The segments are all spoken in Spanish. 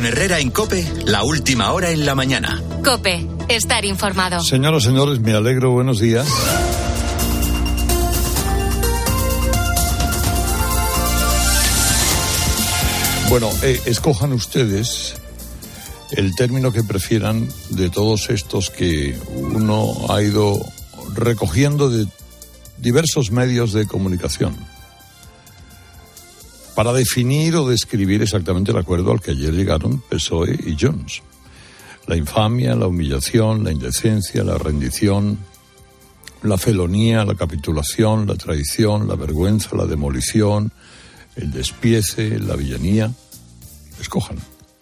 Con Herrera en COPE, la última hora en la mañana. COPE, estar informado. Señoras, señores, me alegro, buenos días. Bueno, escojan ustedes el término que prefieran de todos estos que uno ha ido recogiendo de diversos medios de comunicación para definir o describir exactamente el acuerdo al que ayer llegaron PSOE y Junts. La infamia, la humillación, la indecencia, la rendición, la felonía, la capitulación, la traición, la vergüenza, la demolición, el despiece, la villanía. Escojan.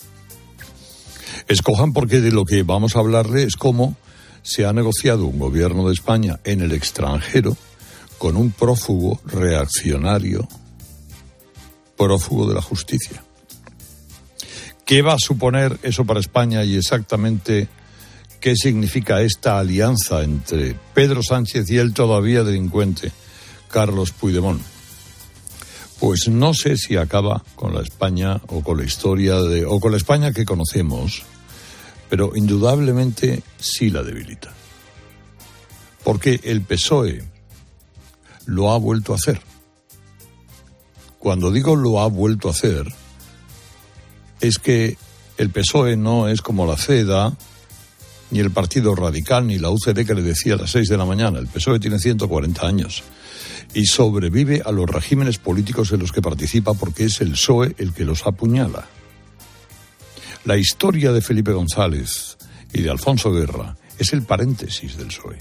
Escojan porque de lo que vamos a hablarle es cómo se ha negociado un gobierno de España en el extranjero con un prófugo reaccionario, prófugo de la justicia. ¿Qué va a suponer eso para España y exactamente qué significa esta alianza entre Pedro Sánchez y el todavía delincuente Carlos Puigdemont? Pues no sé si acaba con la España o con la historia o con la España que conocemos, pero indudablemente sí la debilita. Porque el PSOE lo ha vuelto a hacer. Cuando digo lo ha vuelto a hacer, es que el PSOE no es como la CEDA, ni el Partido Radical, ni la UCD que le decía a las 6 de la mañana. El PSOE tiene 140 años y sobrevive a los regímenes políticos en los que participa porque es el PSOE el que los apuñala. La historia de Felipe González y de Alfonso Guerra es el paréntesis del PSOE.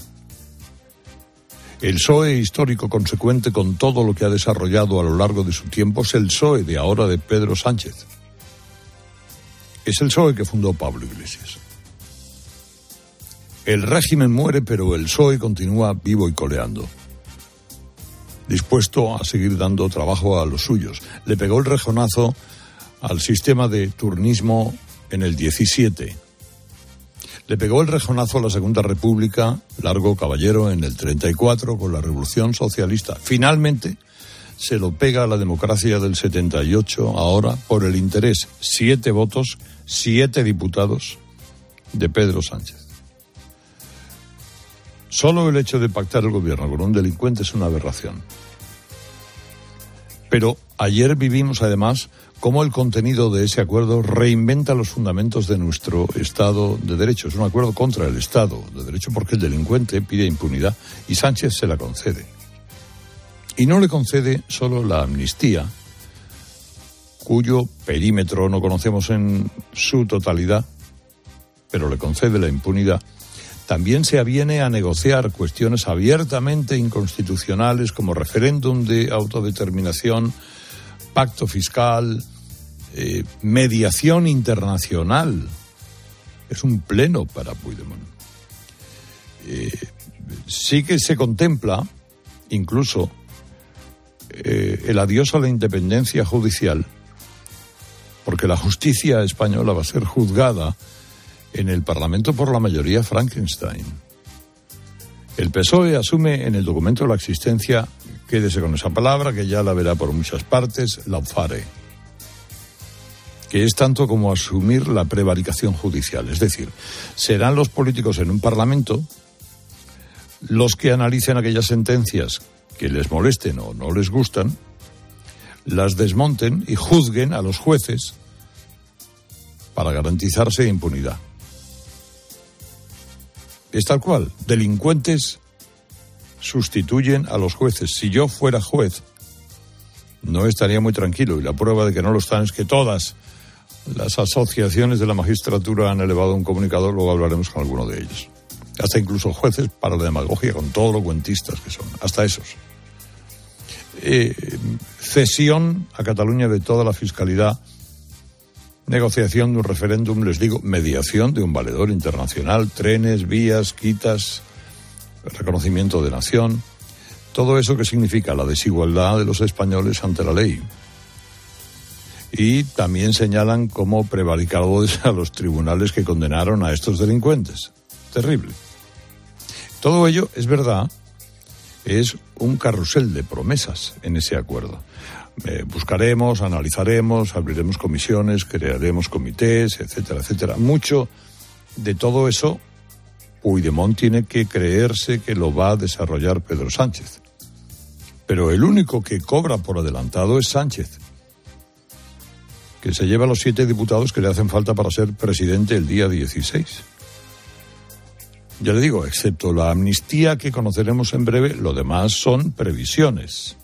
El PSOE histórico consecuente con todo lo que ha desarrollado a lo largo de su tiempo es el PSOE de ahora de Pedro Sánchez. Es el PSOE que fundó Pablo Iglesias. El régimen muere, pero el PSOE continúa vivo y coleando, dispuesto a seguir dando trabajo a los suyos. Le pegó el rejonazo al sistema de turnismo en el 17. Le pegó el rejonazo a la Segunda República, Largo Caballero, en el 34 con la Revolución Socialista. Finalmente se lo pega a la democracia del 78, ahora por el interés, 7 votos, 7 diputados de Pedro Sánchez. Solo el hecho de pactar el gobierno con un delincuente es una aberración. Pero ayer vivimos además cómo el contenido de ese acuerdo reinventa los fundamentos de nuestro Estado de Derecho. Es un acuerdo contra el Estado de Derecho porque el delincuente pide impunidad y Sánchez se la concede. Y no le concede solo la amnistía, cuyo perímetro no conocemos en su totalidad, pero le concede la impunidad. También se aviene a negociar cuestiones abiertamente inconstitucionales como referéndum de autodeterminación, pacto fiscal, mediación internacional. Es un pleno para Puigdemont. Sí que se contempla incluso el adiós a la independencia judicial, porque la justicia española va a ser juzgada en el Parlamento por la mayoría Frankenstein. El PSOE asume en el documento de la existencia, quédese con esa palabra, que ya la verá por muchas partes, lawfare, que es tanto como asumir la prevaricación judicial. Es decir, serán los políticos en un Parlamento los que analicen aquellas sentencias que les molesten o no les gustan, las desmonten y juzguen a los jueces para garantizarse impunidad. Es tal cual, delincuentes sustituyen a los jueces. Si yo fuera juez, no estaría muy tranquilo, y la prueba de que no lo están es que todas las asociaciones de la magistratura han elevado un comunicado, luego hablaremos con alguno de ellos. Hasta incluso jueces para la demagogia, con todo lo cuentistas que son, hasta esos. Cesión a Cataluña de toda la fiscalidad, negociación de un referéndum, les digo, mediación de un valedor internacional, trenes, vías, quitas, reconocimiento de nación, todo eso que significa la desigualdad de los españoles ante la ley. Y también señalan como prevaricadores a los tribunales que condenaron a estos delincuentes. Terrible. Todo ello es verdad, es un carrusel de promesas en ese acuerdo. buscaremos, analizaremos, abriremos comisiones, crearemos comités, etcétera, etcétera. Mucho de todo eso Puigdemont tiene que creerse que lo va a desarrollar Pedro Sánchez. Pero el único que cobra por adelantado es Sánchez, que se lleva los 7 diputados que le hacen falta para ser presidente el día 16. Ya le digo, excepto la amnistía que conoceremos en breve, lo demás son previsiones.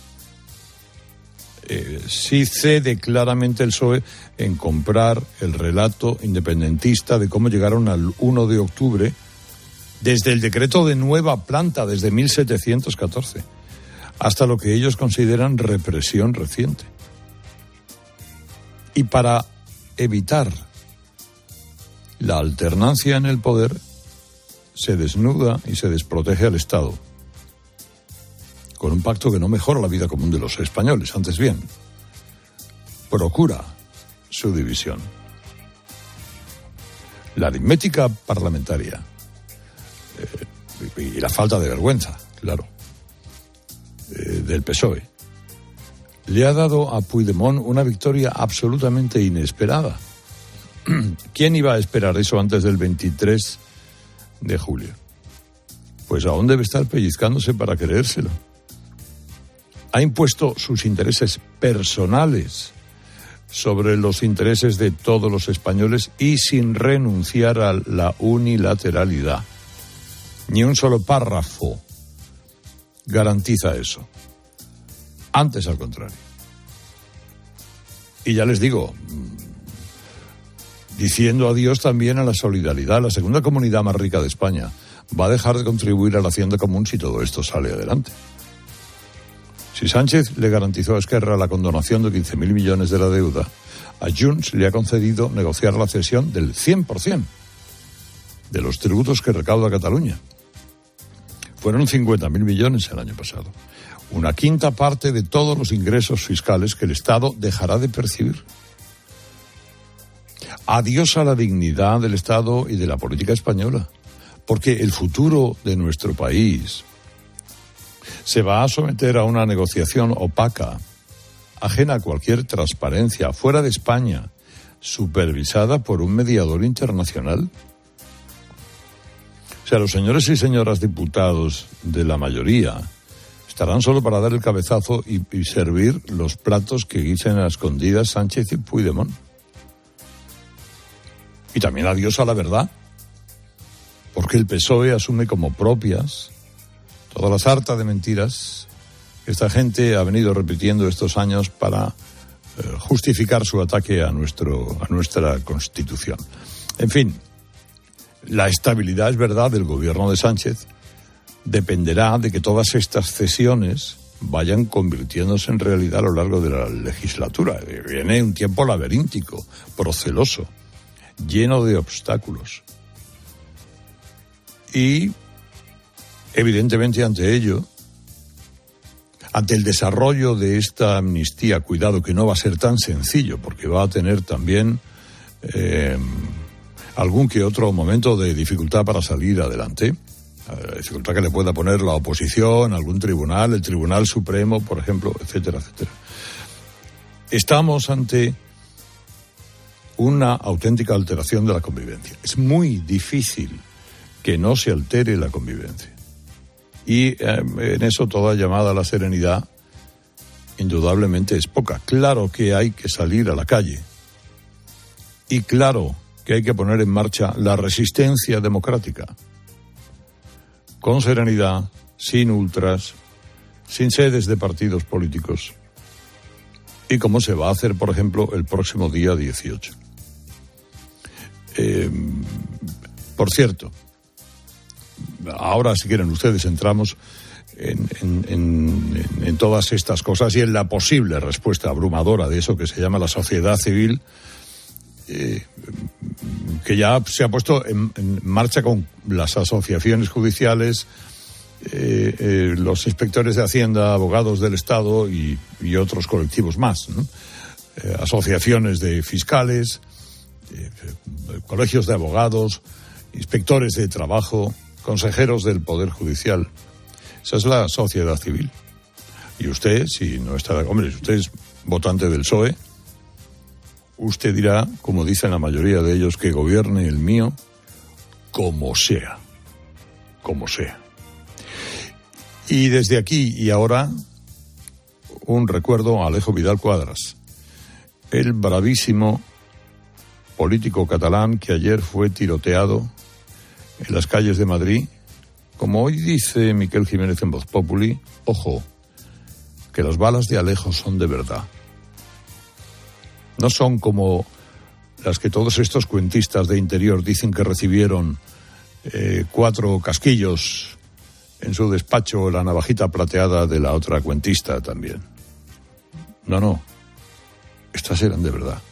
Sí cede claramente el PSOE en comprar el relato independentista de cómo llegaron al 1 de octubre desde el decreto de nueva planta, desde 1714, hasta lo que ellos consideran represión reciente. Y para evitar la alternancia en el poder, se desnuda y se desprotege al Estado, con un pacto que no mejora la vida común de los españoles, antes bien, procura su división. La aritmética parlamentaria y la falta de vergüenza, claro, del PSOE, le ha dado a Puigdemont una victoria absolutamente inesperada. ¿Quién iba a esperar eso antes del 23 de julio? Pues aún debe estar pellizcándose para creérselo. Ha impuesto sus intereses personales sobre los intereses de todos los españoles y sin renunciar a la unilateralidad. Ni un solo párrafo garantiza eso. Antes, al contrario. Y ya les digo, diciendo adiós también a la solidaridad. La segunda comunidad más rica de España va a dejar de contribuir a la hacienda común si todo esto sale adelante. Si Sánchez le garantizó a Esquerra la condonación de 15.000 millones de la deuda, a Junts le ha concedido negociar la cesión del 100% de los tributos que recauda Cataluña. Fueron 50.000 millones el año pasado. Una quinta parte de todos los ingresos fiscales que el Estado dejará de percibir. Adiós a la dignidad del Estado y de la política española, porque el futuro de nuestro país se va a someter a una negociación opaca, ajena a cualquier transparencia, fuera de España, supervisada por un mediador internacional. O sea, los señores y señoras diputados de la mayoría estarán solo para dar el cabezazo y servir los platos que guisen a escondidas Sánchez y Puigdemont. Y también adiós a la verdad, porque el PSOE asume como propias toda la sarta de mentiras que esta gente ha venido repitiendo estos años para justificar su ataque a nuestra Constitución. En fin, la estabilidad, es verdad, del gobierno de Sánchez dependerá de que todas estas cesiones vayan convirtiéndose en realidad a lo largo de la legislatura. Viene un tiempo laberíntico, proceloso, lleno de obstáculos. Y, evidentemente, ante ello, ante el desarrollo de esta amnistía, cuidado que no va a ser tan sencillo, porque va a tener también algún que otro momento de dificultad para salir adelante, dificultad que le pueda poner la oposición, algún tribunal, el Tribunal Supremo, por ejemplo, etcétera, etcétera. Estamos ante una auténtica alteración de la convivencia. Es muy difícil que no se altere la convivencia. Y en eso toda llamada a la serenidad indudablemente es poca. Claro que hay que salir a la calle. Y claro que hay que poner en marcha la resistencia democrática. Con serenidad, sin ultras, sin sedes de partidos políticos. Y como se va a hacer, por ejemplo, el próximo día 18. Por cierto, ahora, si quieren ustedes, entramos en todas estas cosas y en la posible respuesta abrumadora de eso que se llama la sociedad civil, que ya se ha puesto en marcha con las asociaciones judiciales, los inspectores de Hacienda, abogados del Estado y otros colectivos más, ¿no? Asociaciones de fiscales, colegios de abogados, inspectores de trabajo, consejeros del Poder Judicial. Esa es la sociedad civil. Y usted, si no está... Hombre, si usted es votante del PSOE, usted dirá, como dicen la mayoría de ellos, que gobierne el mío como sea. Como sea. Y desde aquí y ahora, un recuerdo a Alejo Vidal Quadras, el bravísimo político catalán que ayer fue tiroteado en las calles de Madrid. Como hoy dice Miquel Jiménez en Voz Populi, ojo, que las balas de Alejo son de verdad. No son como las que todos estos cuentistas de interior dicen que recibieron 4 casquillos en su despacho, la navajita plateada de la otra cuentista también. No, estas eran de verdad.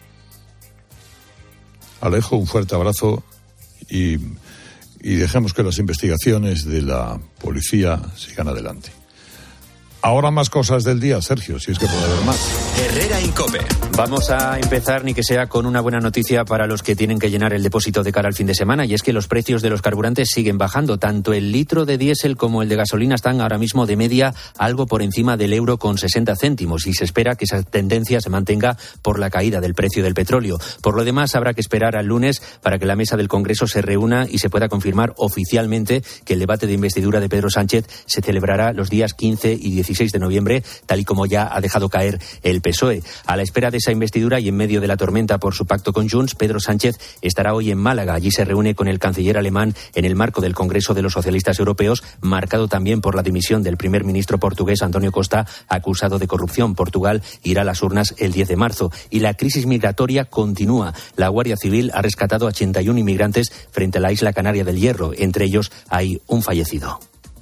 Alejo, un fuerte abrazo y dejemos que las investigaciones de la policía sigan adelante. Ahora más cosas del día, Sergio, si es que puede haber más. Herrera Incope. Vamos a empezar, ni que sea, con una buena noticia para los que tienen que llenar el depósito de cara al fin de semana, y es que los precios de los carburantes siguen bajando. Tanto el litro de diésel como el de gasolina están ahora mismo de media algo por encima del €1,60, y se espera que esa tendencia se mantenga por la caída del precio del petróleo. Por lo demás, habrá que esperar al lunes para que la mesa del Congreso se reúna y se pueda confirmar oficialmente que el debate de investidura de Pedro Sánchez se celebrará los días 15 y 16 de noviembre, tal y como ya ha dejado caer el PSOE. A la espera de esa investidura y en medio de la tormenta por su pacto con Junts, Pedro Sánchez estará hoy en Málaga. Allí se reúne con el canciller alemán en el marco del Congreso de los Socialistas Europeos, marcado también por la dimisión del primer ministro portugués António Costa, acusado de corrupción. Portugal irá a las urnas el 10 de marzo. Y la crisis migratoria continúa. La Guardia Civil ha rescatado a 81 inmigrantes frente a la isla canaria del Hierro. Entre ellos hay un fallecido.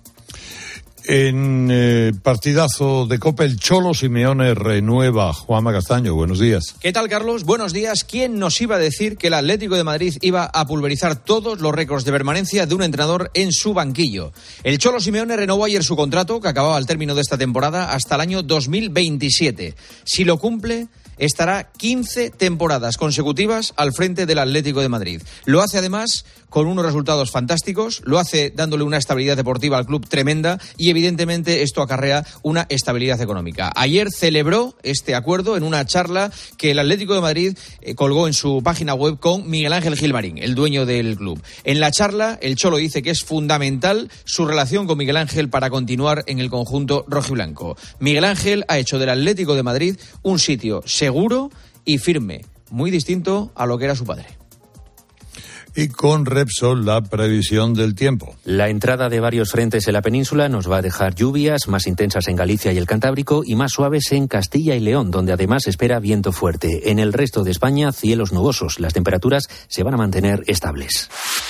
En partidazo de Copa, el Cholo Simeone renueva. Juanma Castaño, buenos días. ¿Qué tal, Carlos? Buenos días. ¿Quién nos iba a decir que el Atlético de Madrid iba a pulverizar todos los récords de permanencia de un entrenador en su banquillo? El Cholo Simeone renovó ayer su contrato, que acababa al término de esta temporada, hasta el año 2027. Si lo cumple, estará 15 temporadas consecutivas al frente del Atlético de Madrid. Lo hace además con unos resultados fantásticos, lo hace dándole una estabilidad deportiva al club tremenda y evidentemente esto acarrea una estabilidad económica. Ayer celebró este acuerdo en una charla que el Atlético de Madrid colgó en su página web con Miguel Ángel Gilmarín, el dueño del club. En la charla, el Cholo dice que es fundamental su relación con Miguel Ángel para continuar en el conjunto rojiblanco. Miguel Ángel ha hecho del Atlético de Madrid un sitio seguro y firme, muy distinto a lo que era su padre. Y con Repsol, la previsión del tiempo. La entrada de varios frentes en la península nos va a dejar lluvias más intensas en Galicia y el Cantábrico y más suaves en Castilla y León, donde además se espera viento fuerte. En el resto de España, cielos nubosos. Las temperaturas se van a mantener estables.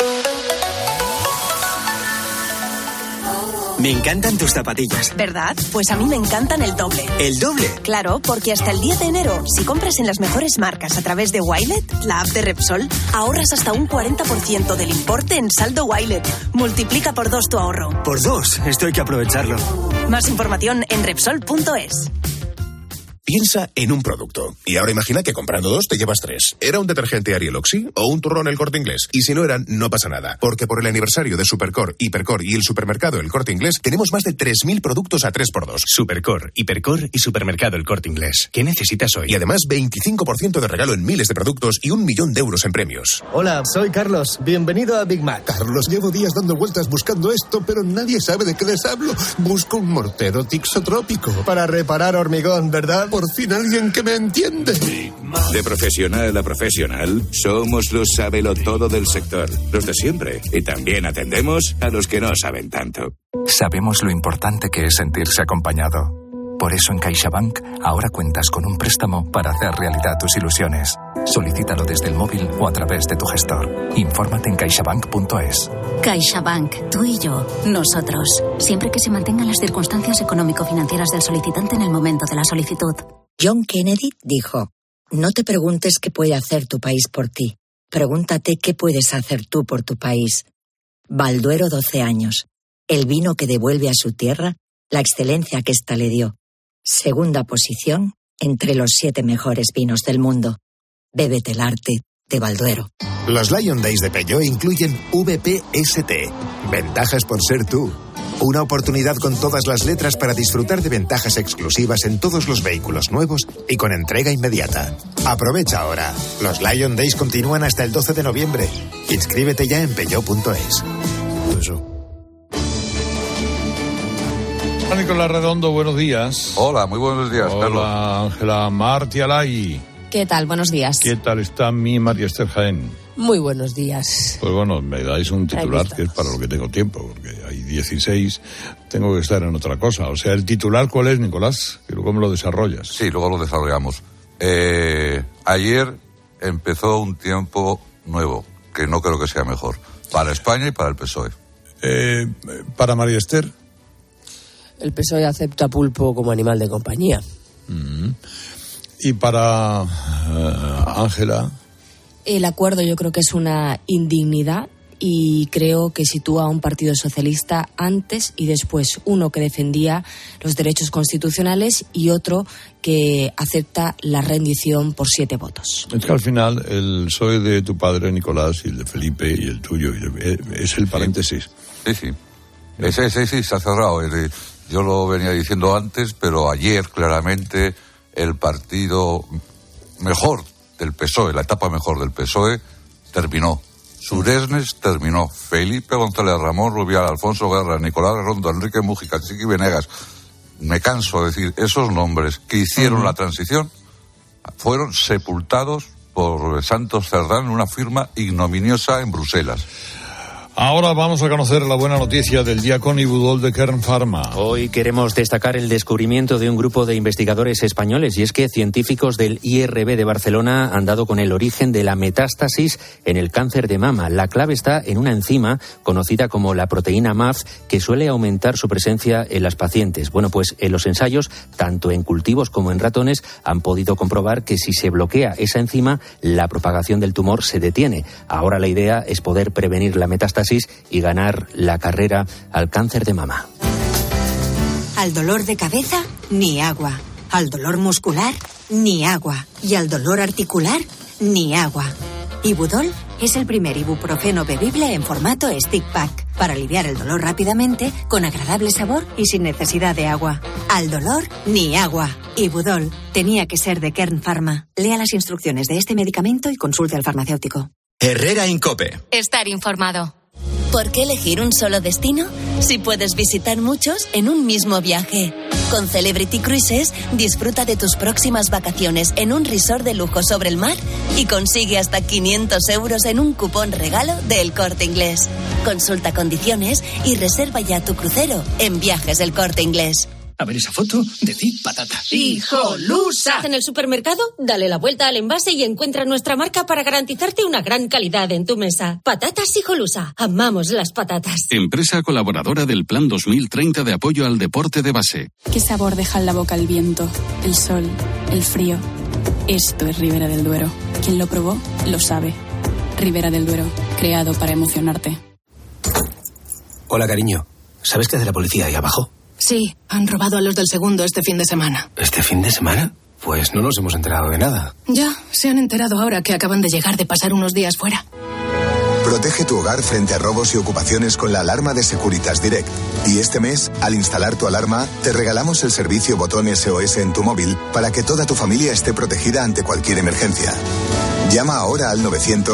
Me encantan tus zapatillas. ¿Verdad? Pues a mí me encantan el doble. ¿El doble? Claro, porque hasta el 10 de enero, si compras en las mejores marcas a través de Wilet, la app de Repsol, ahorras hasta un 40% del importe en saldo Wilet. Multiplica por 2 tu ahorro. Por 2, esto hay que aprovecharlo. Más información en Repsol.es. Piensa en un producto. Y ahora imagina que comprando 2 te llevas 3. ¿Era un detergente Ariel Oxy o un turrón El Corte Inglés? Y si no eran, no pasa nada. Porque por el aniversario de Supercor, Hipercor y el supermercado El Corte Inglés, tenemos más de 3.000 productos a 3x2. Supercor, Hipercor y supermercado El Corte Inglés. ¿Qué necesitas hoy? Y además 25% de regalo en miles de productos y 1 millón de euros en premios. Hola, soy Carlos. Bienvenido a Big Mac. Carlos, llevo días dando vueltas buscando esto, pero nadie sabe de qué les hablo. Busco un mortero tixotrópico. Para reparar hormigón, ¿verdad? Por fin alguien que me entiende. De profesional a profesional, somos los sabelotodo del sector, los de siempre. Y también atendemos a los que no saben tanto. Sabemos lo importante que es sentirse acompañado. Por eso en CaixaBank ahora cuentas con un préstamo para hacer realidad tus ilusiones. Solicítalo desde el móvil o a través de tu gestor. Infórmate en caixabank.es. CaixaBank, tú y yo, nosotros. Siempre que se mantengan las circunstancias económico-financieras del solicitante en el momento de la solicitud. John Kennedy dijo: no te preguntes qué puede hacer tu país por ti. Pregúntate qué puedes hacer tú por tu país. Balduero 12 años. El vino que devuelve a su tierra la excelencia que ésta le dio. Segunda posición entre los 7 mejores vinos del mundo. Bébete el arte de Balduero. Los Lion Days de Peugeot incluyen VPST. Ventajas por ser tú. Una oportunidad con todas las letras para disfrutar de ventajas exclusivas en todos los vehículos nuevos y con entrega inmediata. Aprovecha ahora. Los Lion Days continúan hasta el 12 de noviembre. Inscríbete ya en peugeot.es. Nicolás Redondo, buenos días. Hola, muy buenos días, Carlos. Hola, Ángela Martialay. ¿Qué tal? Buenos días. ¿Qué tal está mi María Esther Jaén? Muy buenos días. Pues bueno, me dais un titular que es para lo que tengo tiempo, porque hay 16, tengo que estar en otra cosa. O sea, ¿el titular cuál es, Nicolás? Que luego me lo desarrollas. Sí, luego lo desarrollamos. Ayer empezó un tiempo nuevo, que no creo que sea mejor, para España y para el PSOE. Para María Esther. El PSOE acepta pulpo como animal de compañía. Y para Ángela. El acuerdo yo creo que es una indignidad y creo que sitúa a un partido socialista antes y después. Uno que defendía los derechos constitucionales y otro que acepta la rendición por 7 votos. Es que al final el PSOE de tu padre, Nicolás, y el de Felipe y el tuyo, es el paréntesis. Sí. Ese sí se ha cerrado. Yo lo venía diciendo antes, pero ayer claramente el partido mejor del PSOE, la etapa mejor del PSOE, terminó. Suresnes terminó. Felipe González Ramón, Rubial, Alfonso Guerra, Nicolás Redondo, Enrique Mújica, Chiqui Venegas. Me canso de decir, esos nombres que hicieron la transición fueron sepultados por Santos Cerdán en una firma ignominiosa en Bruselas. Ahora vamos a conocer la buena noticia del día con Ibudol de Kern Pharma. Hoy queremos destacar el descubrimiento de un grupo de investigadores españoles, y es que científicos del IRB de Barcelona han dado con el origen de la metástasis en el cáncer de mama. La clave está en una enzima conocida como la proteína MAF, que suele aumentar su presencia en las pacientes. Bueno, pues en los ensayos, tanto en cultivos como en ratones, han podido comprobar que si se bloquea esa enzima, la propagación del tumor se detiene. Ahora la idea es poder prevenir la metástasis y ganar la carrera al cáncer de mama. Al dolor de cabeza, ni agua. Al dolor muscular, ni agua. Y al dolor articular, ni agua. Ibudol es el primer ibuprofeno bebible en formato stick pack para aliviar el dolor rápidamente, con agradable sabor y sin necesidad de agua. Al dolor, ni agua. Ibudol tenía que ser de Kern Pharma. Lea las instrucciones de este medicamento y consulte al farmacéutico. Herrera Incope. Estar informado. ¿Por qué elegir un solo destino si puedes visitar muchos en un mismo viaje? Con Celebrity Cruises, disfruta de tus próximas vacaciones en un resort de lujo sobre el mar y consigue hasta 500 euros en un cupón regalo de El Corte Inglés. Consulta condiciones y reserva ya tu crucero en Viajes El Corte Inglés. A ver esa foto, decid patata. ¡Hijolusa! En el supermercado, dale la vuelta al envase y encuentra nuestra marca para garantizarte una gran calidad en tu mesa. Patatas Hijolusa. Amamos las patatas. Empresa colaboradora del Plan 2030 de apoyo al deporte de base. ¿Qué sabor deja en la boca el viento, el sol, el frío? Esto es Ribera del Duero. Quien lo probó, lo sabe. Ribera del Duero, creado para emocionarte. Hola, cariño. ¿Sabes qué hace la policía ahí abajo? Sí, han robado a los del segundo este fin de semana. ¿Este fin de semana? Pues no nos hemos enterado de nada. Ya, se han enterado ahora que acaban de llegar de pasar unos días fuera. Protege tu hogar frente a robos y ocupaciones con la alarma de Securitas Direct. Y este mes, al instalar tu alarma, te regalamos el servicio botón SOS en tu móvil para que toda tu familia esté protegida ante cualquier emergencia. Llama ahora al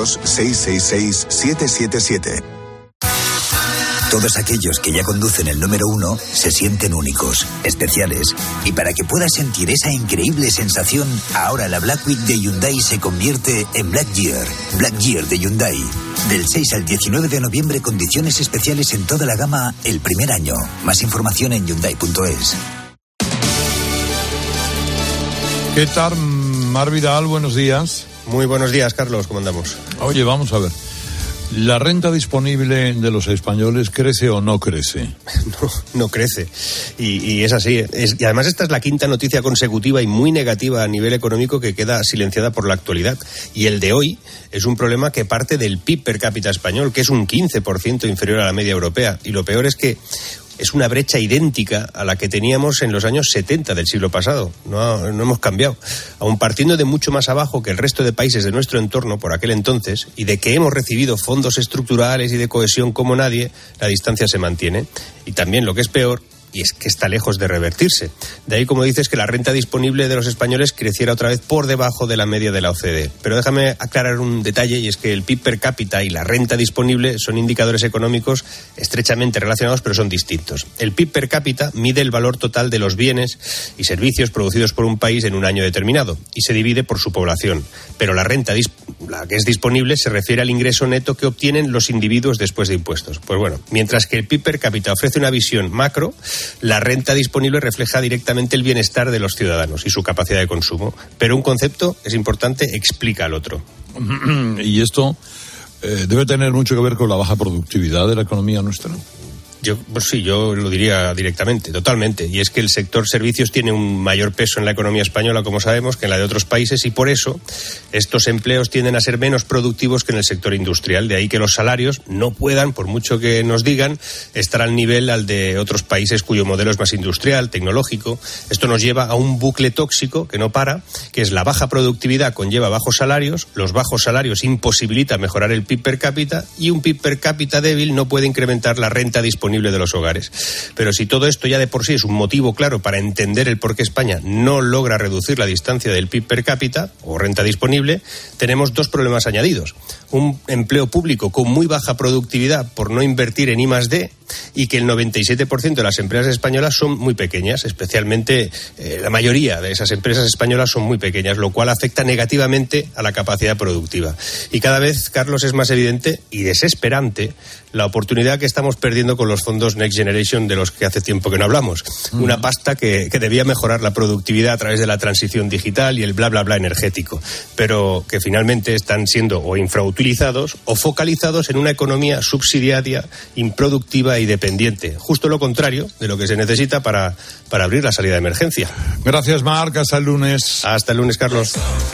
900-666-777. Todos aquellos que ya conducen el número 1 se sienten únicos, especiales. Y para que puedas sentir esa increíble sensación, ahora la Black Week de Hyundai se convierte en Black Year. Black Year de Hyundai. Del 6 al 19 de noviembre, condiciones especiales en toda la gama el primer año. Más información en Hyundai.es. ¿Qué tal, Mar Vidal? Buenos días. Muy buenos días, Carlos. ¿Cómo andamos? Oye, vamos a ver. ¿La renta disponible de los españoles crece o no crece? No crece. Y es así. Y además esta es la quinta noticia consecutiva y muy negativa a nivel económico que queda silenciada por la actualidad. Y el de hoy es un problema que parte del PIB per cápita español, que es un 15% inferior a la media europea. Y lo peor es que es una brecha idéntica a la que teníamos en los años 70 del siglo pasado. No hemos cambiado. Aun partiendo de mucho más abajo que el resto de países de nuestro entorno por aquel entonces, y de que hemos recibido fondos estructurales y de cohesión como nadie, la distancia se mantiene. Y también, lo que es peor, y es que está lejos de revertirse. De ahí, como dices, que la renta disponible de los españoles creciera otra vez por debajo de la media de la OCDE. Pero déjame aclarar un detalle, y es que el PIB per cápita y la renta disponible son indicadores económicos estrechamente relacionados, pero son distintos. El PIB per cápita mide el valor total de los bienes y servicios producidos por un país en un año determinado, y se divide por su población. Pero la renta, la que es disponible, se refiere al ingreso neto que obtienen los individuos después de impuestos. Pues bueno, mientras que el PIB per cápita ofrece una visión macro, la renta disponible refleja directamente el bienestar de los ciudadanos y su capacidad de consumo. Pero un concepto, es importante, explica al otro. Y esto debe tener mucho que ver con la baja productividad de la economía nuestra. Pues sí, yo lo diría directamente, totalmente. Y es que el sector servicios tiene un mayor peso en la economía española, como sabemos, que en la de otros países, y por eso estos empleos tienden a ser menos productivos que en el sector industrial. De ahí que los salarios no puedan, por mucho que nos digan, estar al nivel al de otros países cuyo modelo es más industrial, tecnológico. Esto nos lleva a un bucle tóxico que no para, que es la baja productividad conlleva bajos salarios, los bajos salarios imposibilitan mejorar el PIB per cápita, y un PIB per cápita débil no puede incrementar la renta disponible de los hogares. Pero si todo esto ya de por sí es un motivo claro para entender el por qué España no logra reducir la distancia del PIB per cápita o renta disponible, tenemos dos problemas añadidos. Un empleo público con muy baja productividad por no invertir en I+D, y que el 97% de las empresas españolas son muy pequeñas, especialmente la mayoría de esas empresas españolas son muy pequeñas, lo cual afecta negativamente a la capacidad productiva. Y cada vez, Carlos, es más evidente y desesperante la oportunidad que estamos perdiendo con los fondos Next Generation, de los que hace tiempo que no hablamos. Una pasta que debía mejorar la productividad a través de la transición digital y el bla bla bla energético, pero que finalmente están siendo o infrautilizados o focalizados en una economía subsidiaria, improductiva y dependiente. Justo lo contrario de lo que se necesita para abrir la salida de emergencia. Gracias, Marc. Hasta el lunes. Hasta el lunes, Carlos.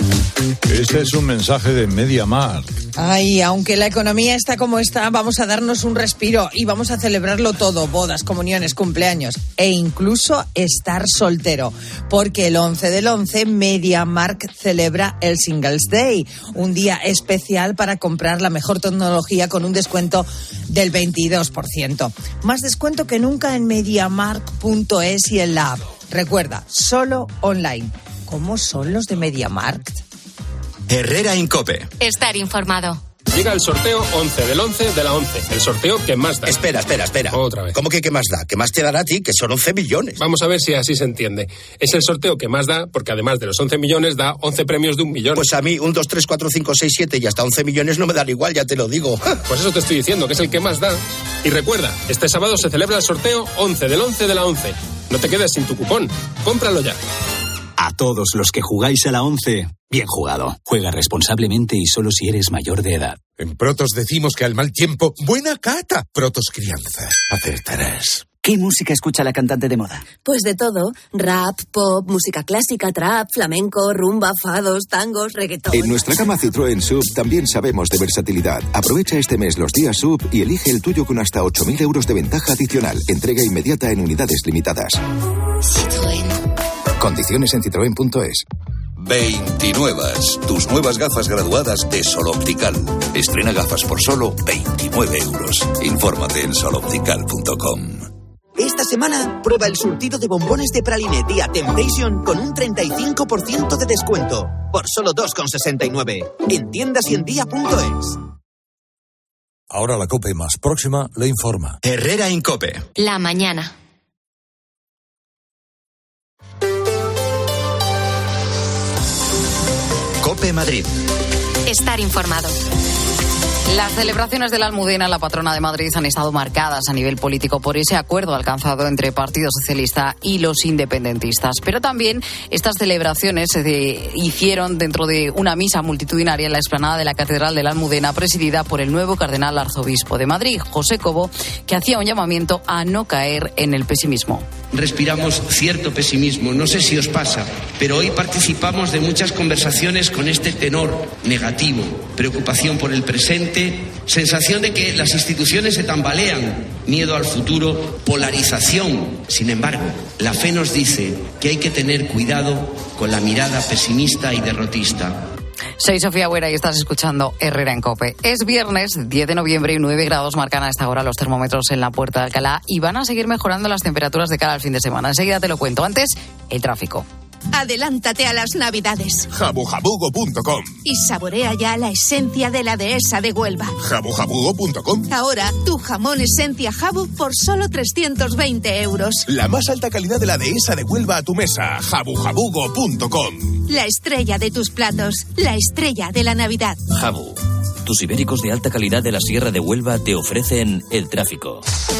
Este es un mensaje de MediaMarkt. Ay, aunque la economía está como está, vamos a darnos un respiro y vamos a celebrarlo todo: bodas, comuniones, cumpleaños e incluso estar soltero. Porque el 11 del 11, MediaMarkt celebra el Singles Day, un día especial para comprar la mejor tecnología con un descuento del 22%. Más descuento que nunca en MediaMarkt.es y en la app. Recuerda, solo online. ¿Cómo son los de MediaMarkt? Herrera Incope. Estar informado. Llega el sorteo 11 del 11 de la 11. El sorteo que más da. Espera. Otra vez. ¿Cómo que más da? ¿Qué más te dará a ti? Que son 11 millones. Vamos a ver si así se entiende. Es el sorteo que más da, porque además de los 11 millones da 11 premios de 1 millón. Pues a mí 1, 2, 3, 4, 5, 6, 7 y hasta 11 millones no me dan igual, ya te lo digo. Pues eso te estoy diciendo, que es el que más da. Y recuerda, este sábado se celebra el sorteo 11 del 11 de la 11. No te quedes sin tu cupón. Cómpralo ya. A todos los que jugáis a la 11, bien jugado. Juega responsablemente y solo si eres mayor de edad. En Protos decimos que al mal tiempo, buena cata. Protos Crianza. Acertarás. ¿Qué música escucha la cantante de moda? Pues de todo. Rap, pop, música clásica, trap, flamenco, rumba, fados, tangos, reggaetón. En nuestra gama Citroën SUV también sabemos de versatilidad. Aprovecha este mes los días SUV y elige el tuyo con hasta 8.000 euros de ventaja adicional. Entrega inmediata en unidades limitadas. Citroën. Condiciones en citroen.es. 29. Tus nuevas gafas graduadas de Sol Optical. Estrena gafas por solo 29 euros. Infórmate en soloptical.com. Esta semana, prueba el surtido de bombones de praline Día Temptation con un 35% de descuento. Por solo 2,69. En tiendas y en día.es. Ahora la COPE más próxima le informa. Herrera Incope. La mañana. COPE Madrid. Estar informado. Las celebraciones de la Almudena, la patrona de Madrid, han estado marcadas a nivel político por ese acuerdo alcanzado entre Partido Socialista y los independentistas. Pero también estas celebraciones se hicieron dentro de una misa multitudinaria en la explanada de la Catedral de la Almudena, presidida por el nuevo cardenal arzobispo de Madrid, José Cobo, que hacía un llamamiento a no caer en el pesimismo. Respiramos cierto pesimismo, no sé si os pasa, pero hoy participamos de muchas conversaciones con este tenor negativo, preocupación por el presente gente, sensación de que las instituciones se tambalean, miedo al futuro, polarización. Sin embargo, la fe nos dice que hay que tener cuidado con la mirada pesimista y derrotista. Soy Sofía Buera y estás escuchando Herrera en COPE. Es viernes, 10 de noviembre y 9 grados marcan a esta hora los termómetros en la Puerta de Alcalá y van a seguir mejorando las temperaturas de cara al fin de semana. Enseguida te lo cuento. Antes, el tráfico. Adelántate a las Navidades. Jabujabugo.com. Y saborea ya la esencia de la dehesa de Huelva. Jabujabugo.com. Ahora, tu jamón esencia Jabu por solo 320 euros. La más alta calidad de la dehesa de Huelva a tu mesa. Jabujabugo.com. La estrella de tus platos. La estrella de la Navidad. Jabu. Tus ibéricos de alta calidad de la Sierra de Huelva te ofrecen el tráfico.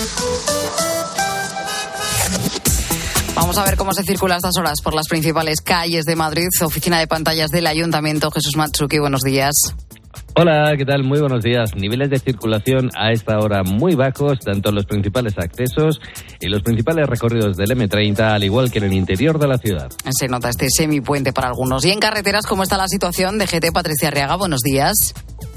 Vamos a ver cómo se circula a estas horas por las principales calles de Madrid. Oficina de pantallas del Ayuntamiento. Jesús Matsuki, buenos días. Hola, ¿qué tal? Muy buenos días. Niveles de circulación a esta hora muy bajos, tanto en los principales accesos y los principales recorridos del M30, al igual que en el interior de la ciudad. Se nota este semipuente para algunos. Y en carreteras, ¿cómo está la situación? DGT, Patricia Arriaga, buenos días.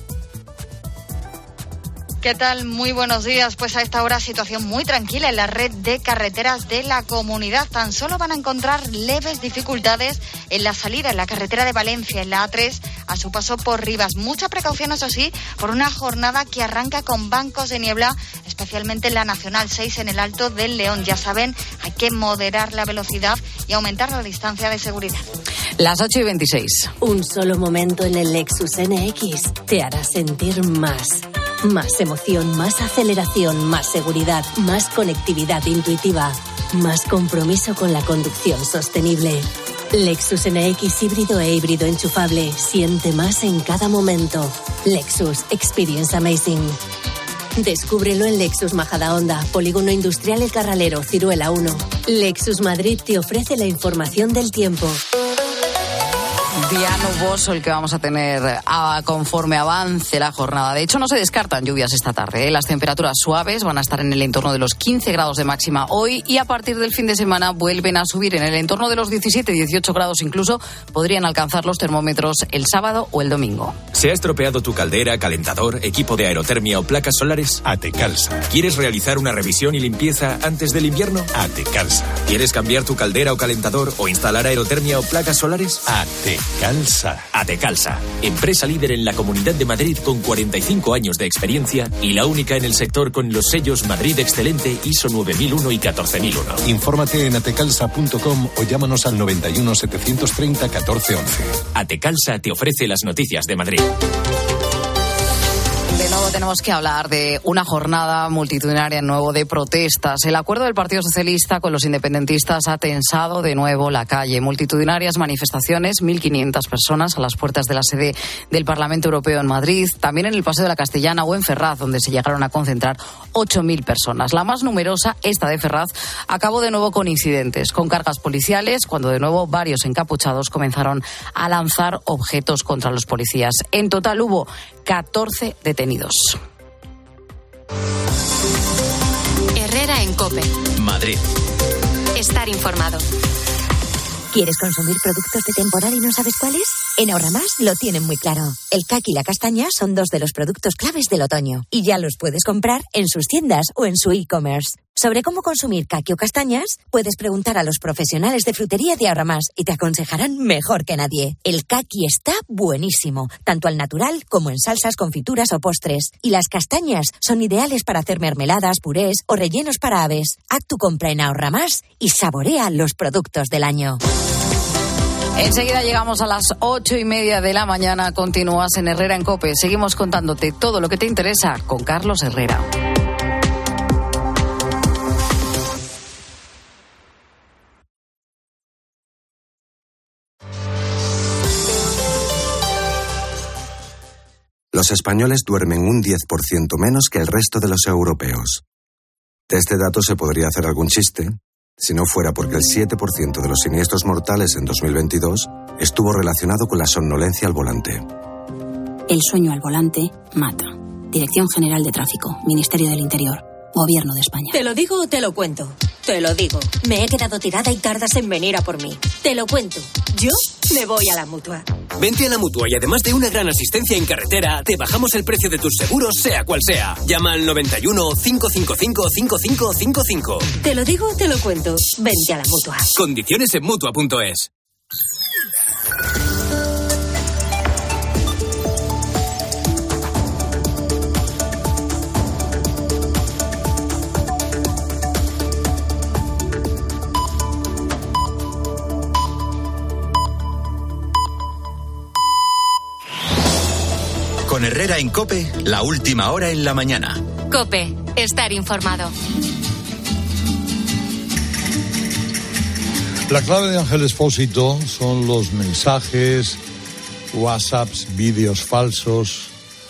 ¿Qué tal? Muy buenos días. Pues a esta hora situación muy tranquila en la red de carreteras de la comunidad. Tan solo van a encontrar leves dificultades en la salida, en la carretera de Valencia, en la A3, a su paso por Rivas. Mucha precaución, eso sí, por una jornada que arranca con bancos de niebla, especialmente en la Nacional 6 en el Alto del León. Ya saben, hay que moderar la velocidad y aumentar la distancia de seguridad. Las 8:26. Un solo momento en el Lexus NX te hará sentir más. Más emoción, más aceleración, más seguridad, más conectividad intuitiva, más compromiso con la conducción sostenible. Lexus NX híbrido e híbrido enchufable. Siente más en cada momento. Lexus Experience Amazing. Descúbrelo en Lexus Majadahonda, Polígono Industrial El Carralero, Ciruela 1. Lexus Madrid te ofrece la información del tiempo. Día nuboso el que vamos a tener conforme avance la jornada. De hecho, no se descartan lluvias esta tarde. Las temperaturas suaves van a estar en el entorno de los 15 grados de máxima hoy y a partir del fin de semana vuelven a subir en el entorno de los 17, 18 grados incluso. Podrían alcanzar los termómetros el sábado o el domingo. ¿Se ha estropeado tu caldera, calentador, equipo de aerotermia o placas solares? Atecalsa. ¿Quieres realizar una revisión y limpieza antes del invierno? Atecalsa. ¿Quieres cambiar tu caldera o calentador o instalar aerotermia o placas solares? Atecalsa, empresa líder en la Comunidad de Madrid con 45 años de experiencia y la única en el sector con los sellos Madrid Excelente, ISO 9001 y 14001. Infórmate en atecalsa.com o llámanos al 91 730 1411. Atecalsa te ofrece las noticias de Madrid. De nuevo tenemos que hablar de una jornada multitudinaria nuevo de protestas. El acuerdo del Partido Socialista con los independentistas ha tensado de nuevo la calle. Multitudinarias manifestaciones, 1.500 personas a las puertas de la sede del Parlamento Europeo en Madrid, también en el Paseo de la Castellana o en Ferraz, donde se llegaron a concentrar 8.000 personas. La más numerosa, esta de Ferraz, acabó de nuevo con incidentes, con cargas policiales, cuando de nuevo varios encapuchados comenzaron a lanzar objetos contra los policías. En total hubo 14 detenidos. Herrera en COPE. Madrid. Estar informado. ¿Quieres consumir productos de temporada y no sabes cuáles? En Ahorramás lo tienen muy claro. El caqui y la castaña son dos de los productos claves del otoño y ya los puedes comprar en sus tiendas o en su e-commerce. Sobre cómo consumir caqui o castañas, puedes preguntar a los profesionales de frutería de Ahorramás y te aconsejarán mejor que nadie. El caqui está buenísimo, tanto al natural como en salsas, confituras o postres. Y las castañas son ideales para hacer mermeladas, purés o rellenos para aves. Haz tu compra en Ahorramás y saborea los productos del año. Enseguida llegamos a las 8:30 de la mañana. Continúas en Herrera en COPE. Seguimos contándote todo lo que te interesa con Carlos Herrera. Los españoles duermen un 10% menos que el resto de los europeos. De este dato se podría hacer algún chiste, si no fuera porque el 7% de los siniestros mortales en 2022 estuvo relacionado con la somnolencia al volante. El sueño al volante mata. Dirección General de Tráfico, Ministerio del Interior, Gobierno de España. ¿Te lo digo o te lo cuento? Te lo digo. Me he quedado tirada y tardas en venir a por mí. Te lo cuento. Yo me voy a la Mutua. Vente a la Mutua y además de una gran asistencia en carretera, te bajamos el precio de tus seguros, sea cual sea. Llama al 91 555 5555. Te lo digo, te lo cuento. Vente a la Mutua. Condiciones en Mutua.es. Con Herrera en COPE, la última hora en la mañana. COPE, estar informado. La clave de Ángel Expósito son los mensajes, WhatsApps, vídeos falsos.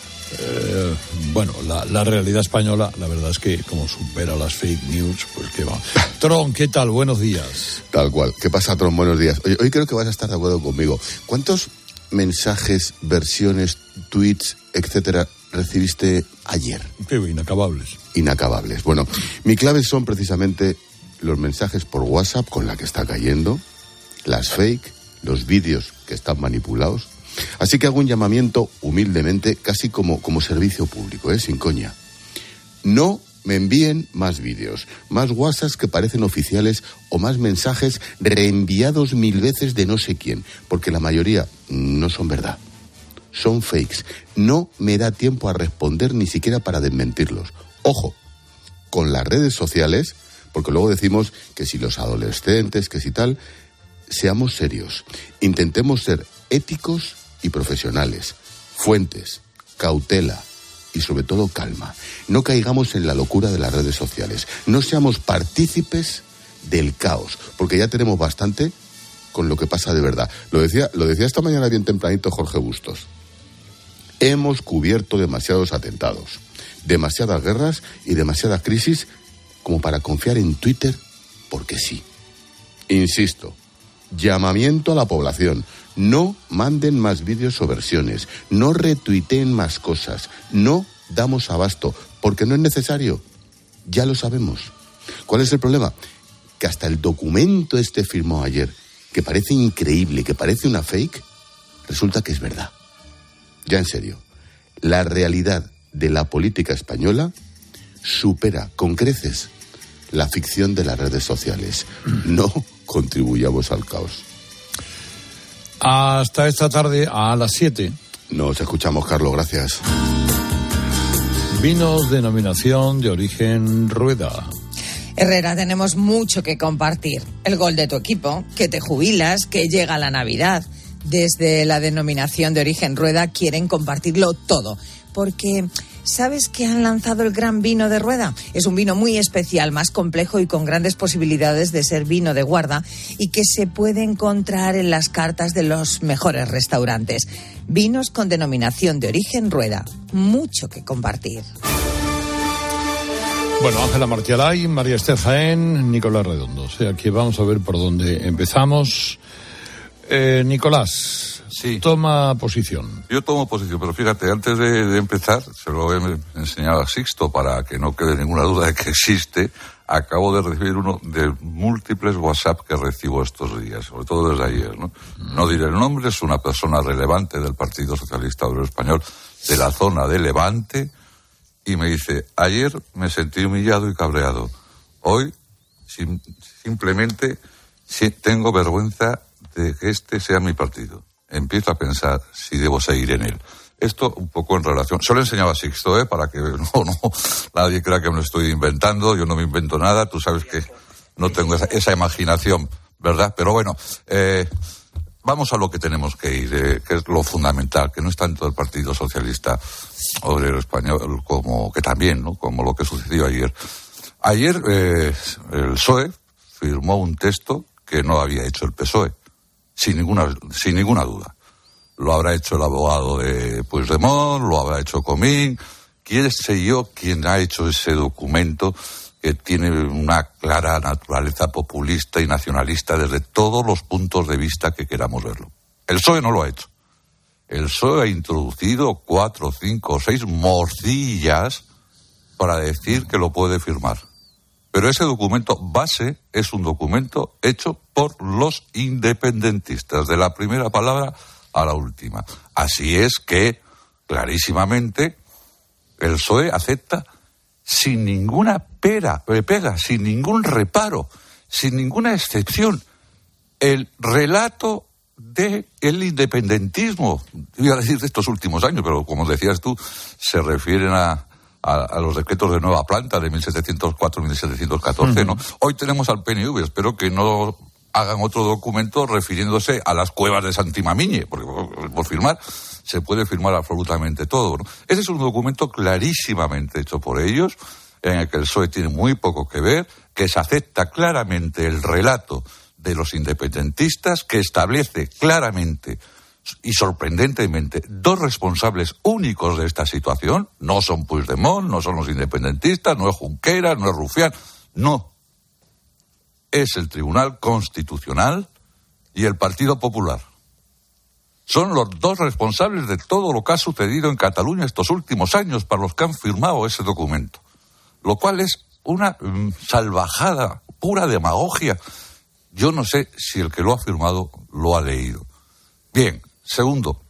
Bueno, la realidad española, la verdad es que como supera las fake news, pues qué va. Tron, ¿qué tal? Buenos días. Tal cual. ¿Qué pasa, Tron? Buenos días. Oye, hoy creo que vas a estar de acuerdo conmigo. ¿Cuántos mensajes, versiones, tweets, etcétera, recibiste ayer? Inacabables. Inacabables. Bueno, mi clave son precisamente los mensajes por WhatsApp con la que está cayendo, las fake, los vídeos que están manipulados. Así que hago un llamamiento humildemente, casi como servicio público, sin coña. No me envíen más vídeos, más WhatsApps que parecen oficiales o más mensajes reenviados 1000 veces de no sé quién, porque la mayoría no son verdad. Son fakes. No me da tiempo a responder ni siquiera para desmentirlos. Ojo, con las redes sociales, porque luego decimos que si los adolescentes, que si tal, seamos serios. Intentemos ser éticos y profesionales. Fuentes, cautela y sobre todo calma. No caigamos en la locura de las redes sociales. No seamos partícipes del caos, porque ya tenemos bastante con lo que pasa de verdad. Lo decía esta mañana bien tempranito Jorge Bustos. Hemos cubierto demasiados atentados, demasiadas guerras y demasiada crisis como para confiar en Twitter porque sí. Insisto, llamamiento a la población. No manden más vídeos o versiones. No retuiteen más cosas. No damos abasto, porque no es necesario. Ya lo sabemos. ¿Cuál es el problema? Que hasta el documento firmado ayer, que parece increíble, que parece una fake, resulta que es verdad. Ya en serio, la realidad de la política española supera con creces la ficción de las redes sociales. No contribuyamos al caos. Hasta esta tarde a las 7. Nos escuchamos, Carlos, gracias. Vinos denominación de origen Rueda. Herrera, tenemos mucho que compartir. El gol de tu equipo, que te jubilas, que llega la Navidad. Desde la denominación de origen Rueda quieren compartirlo todo, porque ¿sabes que han lanzado el Gran Vino de Rueda? Es un vino muy especial, más complejo y con grandes posibilidades de ser vino de guarda y que se puede encontrar en las cartas de los mejores restaurantes. Vinos con denominación de origen Rueda. Mucho que compartir. Bueno, Ángela Martialay, María Esther Jaén, Nicolás Redondo. O sea, aquí vamos a ver por dónde empezamos. Nicolás, sí. Toma posición. Yo tomo posición, pero fíjate, antes de empezar, se lo he enseñado a Sixto para que no quede ninguna duda de que existe. Acabo de recibir uno de múltiples WhatsApp que recibo estos días, sobre todo desde ayer, ¿no? No diré el nombre, es una persona relevante del Partido Socialista Obrero Español de la zona de Levante y me dice, ayer me sentí humillado y cabreado. Hoy simplemente tengo vergüenza de que este sea mi partido. Empiezo a pensar si debo seguir en él. Esto un poco en relación... Se lo enseñaba a Sixto, para que nadie crea que me lo estoy inventando. Yo no me invento nada. Tú sabes que no tengo esa imaginación, ¿verdad? Pero bueno, vamos a lo que tenemos que ir, que es lo fundamental, que no es tanto el Partido Socialista Obrero Español como que también, ¿no? Como lo que sucedió ayer. Ayer el PSOE firmó un texto que no había hecho el PSOE. Sin ninguna duda. Lo habrá hecho el abogado de Puigdemont, lo habrá hecho Comín. ¿Quién sé yo quién ha hecho ese documento que tiene una clara naturaleza populista y nacionalista desde todos los puntos de vista que queramos verlo? El PSOE no lo ha hecho. El PSOE ha introducido 4, 5 o 6 morcillas para decir que lo puede firmar. Pero ese documento base es un documento hecho por los independentistas, de la primera palabra a la última. Así es que, clarísimamente, el PSOE acepta sin ninguna pega, sin ningún reparo, sin ninguna excepción, el relato del independentismo, iba a decir de estos últimos años, pero como decías tú, se refieren a los decretos de nueva planta de 1704-1714, ¿no? Hoy tenemos al PNV, espero que no hagan otro documento refiriéndose a las cuevas de Santimamiñe, porque por firmar se puede firmar absolutamente todo, ¿no? Ese es un documento clarísimamente hecho por ellos, en el que el PSOE tiene muy poco que ver, que se acepta claramente el relato de los independentistas, que establece claramente y sorprendentemente dos responsables únicos de esta situación. No son Puigdemont, no son los independentistas, no es Junqueras, no es Rufián, no. Es el Tribunal Constitucional y el Partido Popular. Son los dos responsables de todo lo que ha sucedido en Cataluña estos últimos años para los que han firmado ese documento. Lo cual es una salvajada, pura demagogia. Yo no sé si el que lo ha firmado lo ha leído. Bien, segundo,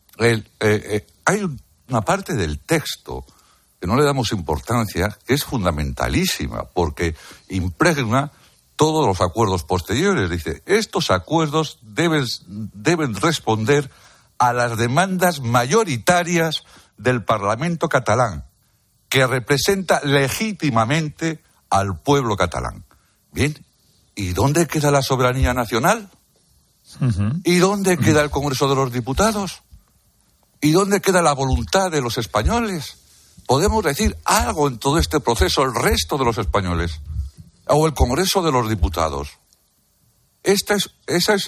hay una parte del texto que no le damos importancia, que es fundamentalísima, porque impregna todos los acuerdos posteriores. Dice, estos acuerdos deben responder a las demandas mayoritarias del Parlamento catalán, que representa legítimamente al pueblo catalán. Bien, ¿y dónde queda la soberanía nacional? ¿Y dónde queda el Congreso de los Diputados? ¿Y dónde queda la voluntad de los españoles? ¿Podemos decir algo en todo este proceso el resto de los españoles? ¿O el Congreso de los Diputados? Ese es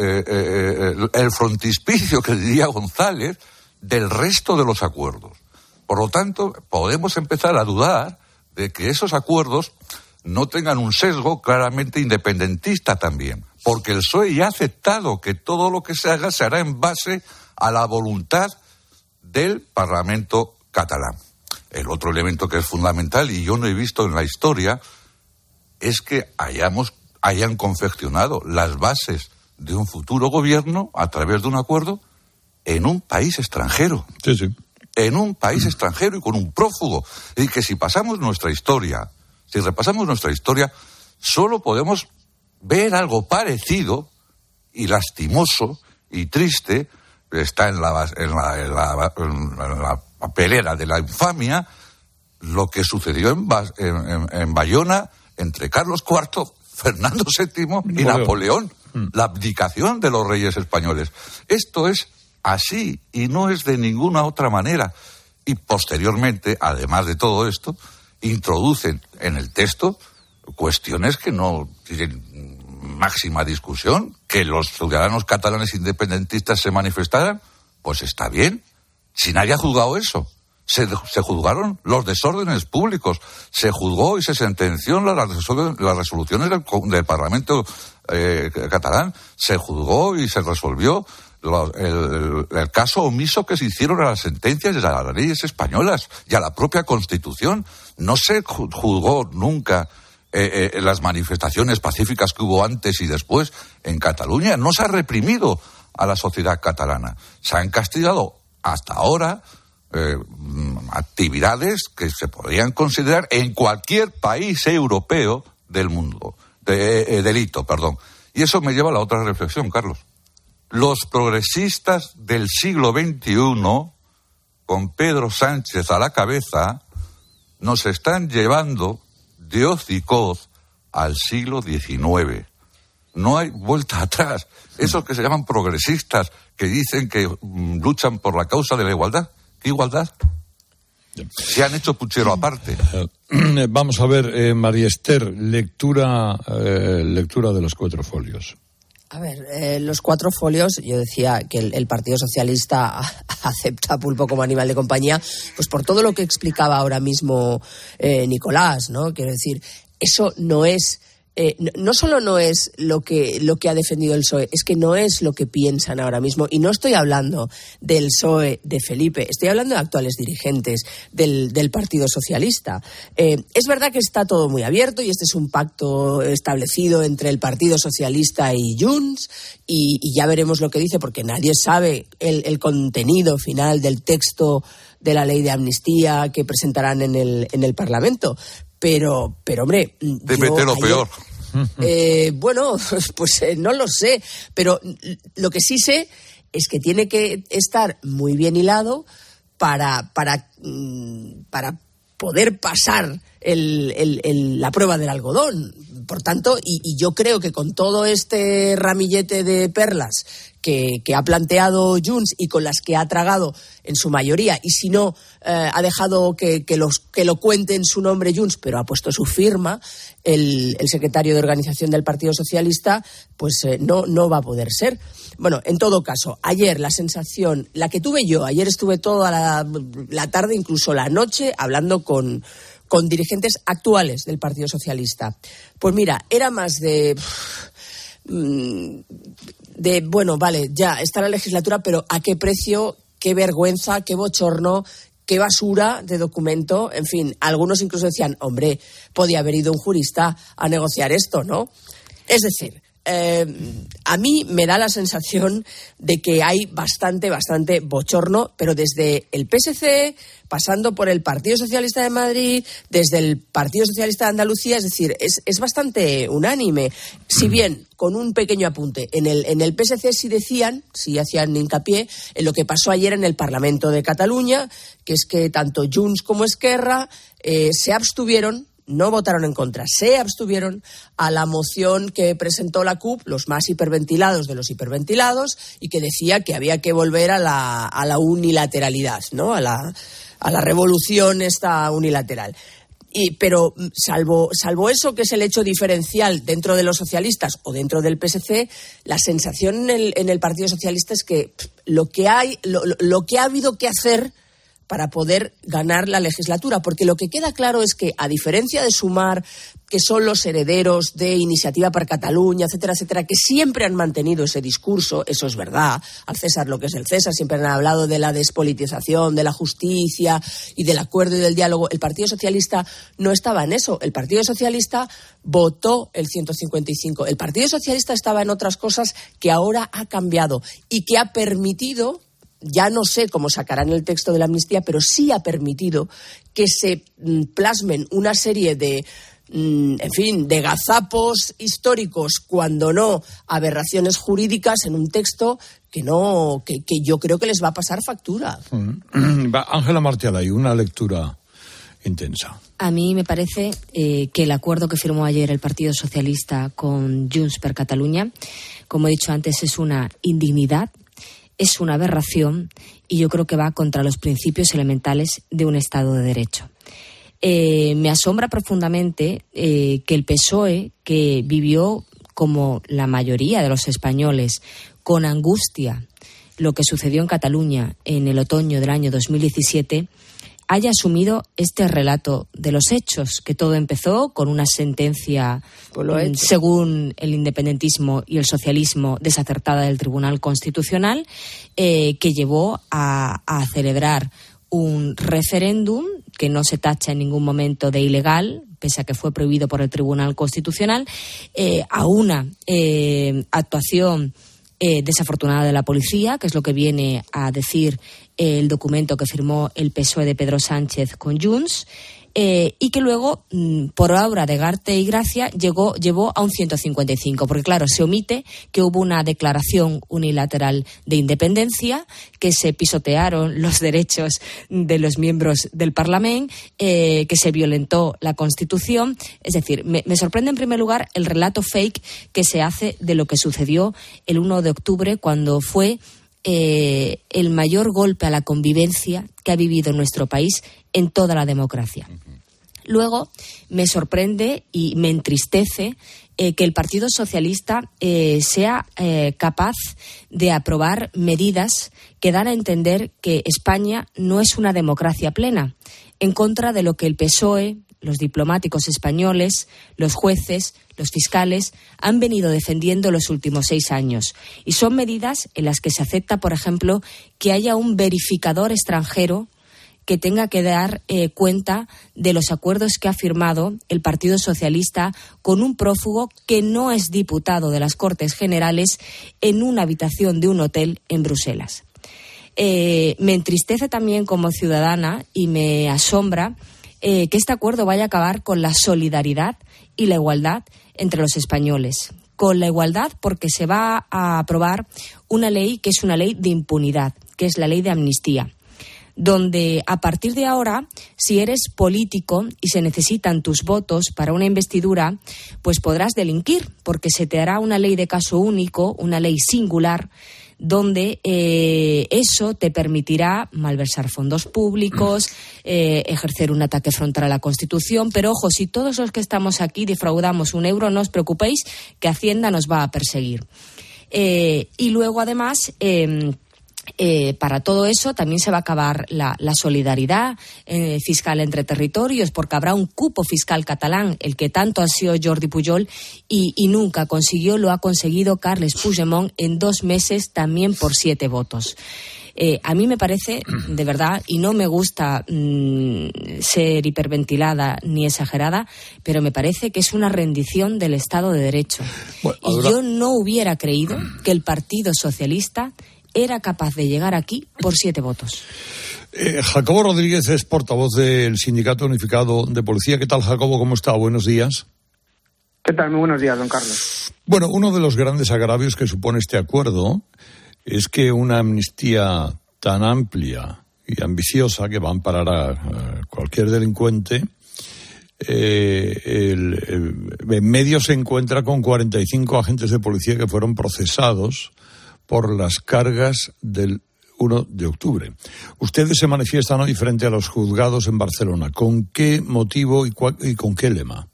el frontispicio, que diría González, del resto de los acuerdos. Por lo tanto, podemos empezar a dudar de que esos acuerdos no tengan un sesgo claramente independentista también, porque el PSOE ya ha aceptado que todo lo que se haga se hará en base a la voluntad del Parlamento catalán. El otro elemento que es fundamental, y yo no he visto en la historia, es que hayan confeccionado las bases de un futuro gobierno a través de un acuerdo en un país extranjero. Sí, sí. En un país extranjero y con un prófugo. Y que si repasamos nuestra historia, solo podemos ver algo parecido y lastimoso y triste, está en la papelera de la infamia, lo que sucedió en Bayona entre Carlos IV, Fernando VII y Napoleón. La abdicación de los reyes españoles. Esto es así y no es de ninguna otra manera. Y posteriormente, además de todo esto, introducen en el texto cuestiones que no tienen máxima discusión. Que los ciudadanos catalanes independentistas se manifestaran, pues está bien. Si nadie ha juzgado eso. Se juzgaron los desórdenes públicos, se juzgó y se sentenció las resoluciones del Parlamento catalán, se juzgó y se resolvió el caso omiso que se hicieron a las sentencias y a las leyes españolas y a la propia Constitución. No se juzgó nunca las manifestaciones pacíficas que hubo antes y después en Cataluña. No se ha reprimido a la sociedad catalana. Se han castigado hasta ahora actividades que se podrían considerar en cualquier país europeo del mundo, delito, perdón. Y eso me lleva a la otra reflexión, Carlos. Los progresistas del siglo XXI, con Pedro Sánchez a la cabeza, nos están llevando de hocicoz al siglo XIX. No hay vuelta atrás. Esos que se llaman progresistas, que dicen que luchan por la causa de la igualdad. ¿Qué igualdad? Se han hecho puchero aparte. Vamos a ver, María Esther, lectura de los 4 folios. A ver, los 4 folios, yo decía que el Partido Socialista acepta a Pulpo como animal de compañía, pues por todo lo que explicaba ahora mismo Nicolás, ¿no? Quiero decir, eso no es no solo no es lo que ha defendido el PSOE, es que no es lo que piensan ahora mismo. Y no estoy hablando del PSOE de Felipe, estoy hablando de actuales dirigentes del Partido Socialista. Es verdad que está todo muy abierto y este es un pacto establecido entre el Partido Socialista y Junts y ya veremos lo que dice, porque nadie sabe el contenido final del texto de la ley de amnistía que presentarán en el Parlamento. Pero hombre, te mete lo peor. Bueno, pues no lo sé, pero lo que sí sé es que tiene que estar muy bien hilado para poder pasar la prueba del algodón. Por tanto, y yo creo que con todo este ramillete de perlas que ha planteado Junts y con las que ha tragado en su mayoría, y si no, ha dejado que lo cuente en su nombre Junts, pero ha puesto su firma, el secretario de Organización del Partido Socialista, pues no va a poder ser. Bueno, en todo caso, ayer la sensación, la que tuve yo, ayer estuve toda la tarde, incluso la noche, hablando con dirigentes actuales del Partido Socialista. Pues mira, era más de bueno, vale, ya está la legislatura, pero ¿a qué precio? Qué vergüenza, qué bochorno, qué basura de documento. En fin, algunos incluso decían, hombre, podía haber ido un jurista a negociar esto, ¿no? Es decir, a mí me da la sensación de que hay bastante bochorno, pero desde el PSC, pasando por el Partido Socialista de Madrid, desde el Partido Socialista de Andalucía, es decir, es bastante unánime. Si bien, con un pequeño apunte, en el PSC sí hacían hincapié en lo que pasó ayer en el Parlamento de Cataluña, que es que tanto Junts como Esquerra se abstuvieron, no votaron en contra, se abstuvieron a la moción que presentó la CUP, los más hiperventilados de los hiperventilados, y que decía que había que volver a la unilateralidad, ¿no? A la revolución esta unilateral. Pero salvo eso, que es el hecho diferencial dentro de los socialistas o dentro del PSC, la sensación en el Partido Socialista es que lo que ha habido que hacer para poder ganar la legislatura, porque lo que queda claro es que, a diferencia de Sumar, que son los herederos de Iniciativa per Catalunya, etcétera, etcétera, que siempre han mantenido ese discurso, eso es verdad, al César lo que es el César, siempre han hablado de la despolitización, de la justicia y del acuerdo y del diálogo. El Partido Socialista no estaba en eso. El Partido Socialista votó el 155. El Partido Socialista estaba en otras cosas que ahora ha cambiado y que ha permitido, ya no sé cómo sacarán el texto de la amnistía, pero sí ha permitido que se plasmen una serie de gazapos históricos, cuando no aberraciones jurídicas, en un texto que yo creo que les va a pasar factura. Ángela Martialay, una lectura intensa. A mí me parece que el acuerdo que firmó ayer el Partido Socialista con Junts per Catalunya, como he dicho antes, es una indignidad, es una aberración, y yo creo que va contra los principios elementales de un Estado de Derecho. Me asombra profundamente que el PSOE, que vivió, como la mayoría de los españoles, con angustia lo que sucedió en Cataluña en el otoño del año 2017, haya asumido este relato de los hechos, que todo empezó con una sentencia, según el independentismo y el socialismo, desacertada del Tribunal Constitucional, que llevó a celebrar un referéndum que no se tacha en ningún momento de ilegal, pese a que fue prohibido por el Tribunal Constitucional, a una actuación desafortunada de la policía, que es lo que viene a decir el documento que firmó el PSOE de Pedro Sánchez con Junts, y que luego, por obra de Garte y Gracia, llevó a un 155, porque claro, se omite que hubo una declaración unilateral de independencia, que se pisotearon los derechos de los miembros del Parlamento, que se violentó la Constitución. Es decir, me sorprende en primer lugar el relato fake que se hace de lo que sucedió el 1 de octubre, cuando fue el mayor golpe a la convivencia que ha vivido nuestro país en toda la democracia. Luego, me sorprende y me entristece que el Partido Socialista sea capaz de aprobar medidas que dan a entender que España no es una democracia plena, en contra de lo que el PSOE, los diplomáticos españoles, los jueces, los fiscales han venido defendiendo los últimos 6 años. Y son medidas en las que se acepta, por ejemplo, que haya un verificador extranjero que tenga que dar cuenta de los acuerdos que ha firmado el Partido Socialista con un prófugo que no es diputado de las Cortes Generales en una habitación de un hotel en Bruselas. Me entristece también como ciudadana y me asombra que este acuerdo vaya a acabar con la solidaridad y la igualdad entre los españoles. Con la igualdad porque se va a aprobar una ley que es una ley de impunidad, que es la ley de amnistía, donde a partir de ahora, si eres político y se necesitan tus votos para una investidura, pues podrás delinquir, porque se te hará una ley de caso único, una ley singular, donde eso te permitirá malversar fondos públicos, ejercer un ataque frontal a la Constitución. Pero ojo, si todos los que estamos aquí defraudamos €1, no os preocupéis, que Hacienda nos va a perseguir. Y luego, además, para todo eso también se va a acabar la solidaridad fiscal entre territorios, porque habrá un cupo fiscal catalán, el que tanto ha sido Jordi Pujol y nunca consiguió. Lo ha conseguido Carles Puigdemont en 2 meses, también por 7 votos. A mí me parece, de verdad, y no me gusta ser hiperventilada ni exagerada, pero me parece que es una rendición del Estado de Derecho. Bueno, y yo no hubiera creído que el Partido Socialista era capaz de llegar aquí por 7 votos. Jacobo Rodríguez es portavoz del Sindicato Unificado de Policía. ¿Qué tal, Jacobo? ¿Cómo está? Buenos días. ¿Qué tal? Muy buenos días, don Carlos. Bueno, uno de los grandes agravios que supone este acuerdo es que una amnistía tan amplia y ambiciosa que va a amparar a cualquier delincuente, en medio se encuentra con 45 agentes de policía que fueron procesados por las cargas del 1 de octubre. Ustedes se manifiestan hoy frente a los juzgados en Barcelona. ¿Con qué motivo y con qué lema?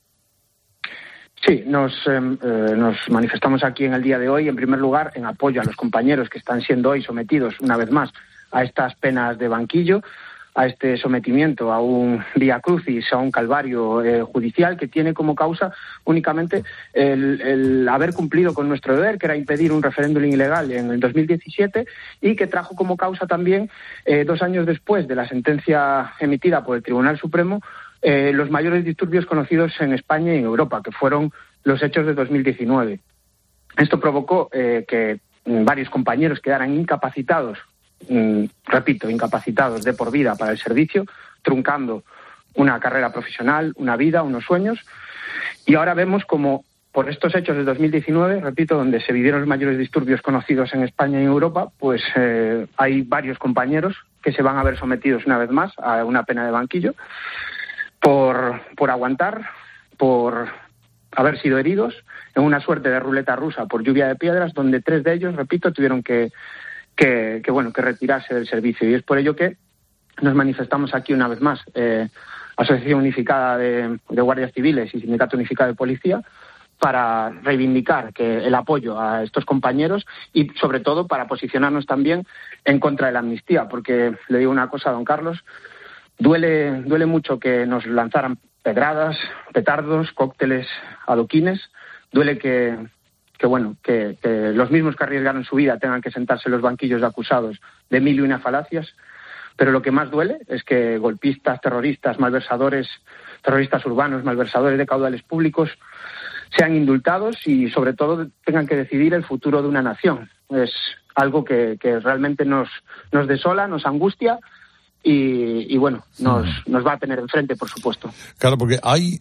Sí, nos manifestamos aquí en el día de hoy, en primer lugar, en apoyo a los compañeros que están siendo hoy sometidos, una vez más, a estas penas de banquillo, a este sometimiento a un vía crucis, a un calvario judicial que tiene como causa únicamente el haber cumplido con nuestro deber, que era impedir un referéndum ilegal en el 2017, y que trajo como causa también, 2 años después de la sentencia emitida por el Tribunal Supremo, los mayores disturbios conocidos en España y en Europa, que fueron los hechos de 2019. Esto provocó que varios compañeros quedaran incapacitados, incapacitados de por vida para el servicio, truncando una carrera profesional, una vida, unos sueños. Y ahora vemos como por estos hechos de 2019, donde se vivieron los mayores disturbios conocidos en España y en Europa, pues hay varios compañeros que se van a ver sometidos una vez más a una pena de banquillo por aguantar, por haber sido heridos en una suerte de ruleta rusa por lluvia de piedras, donde 3 de ellos, tuvieron que retirarse del servicio. Y es por ello que nos manifestamos aquí una vez más, Asociación Unificada de Guardias Civiles y Sindicato Unificado de Policía, para reivindicar el apoyo a estos compañeros y, sobre todo, para posicionarnos también en contra de la amnistía. Porque le digo una cosa, don Carlos, duele mucho que nos lanzaran pedradas, petardos, cócteles, adoquines. Duele que los mismos que arriesgaron su vida tengan que sentarse en los banquillos de acusados de 1001 falacias, pero lo que más duele es que golpistas, terroristas, malversadores, terroristas urbanos, malversadores de caudales públicos sean indultados y, sobre todo, tengan que decidir el futuro de una nación. Es algo que realmente nos desola, nos angustia y nos va a tener enfrente, por supuesto. Claro, porque hay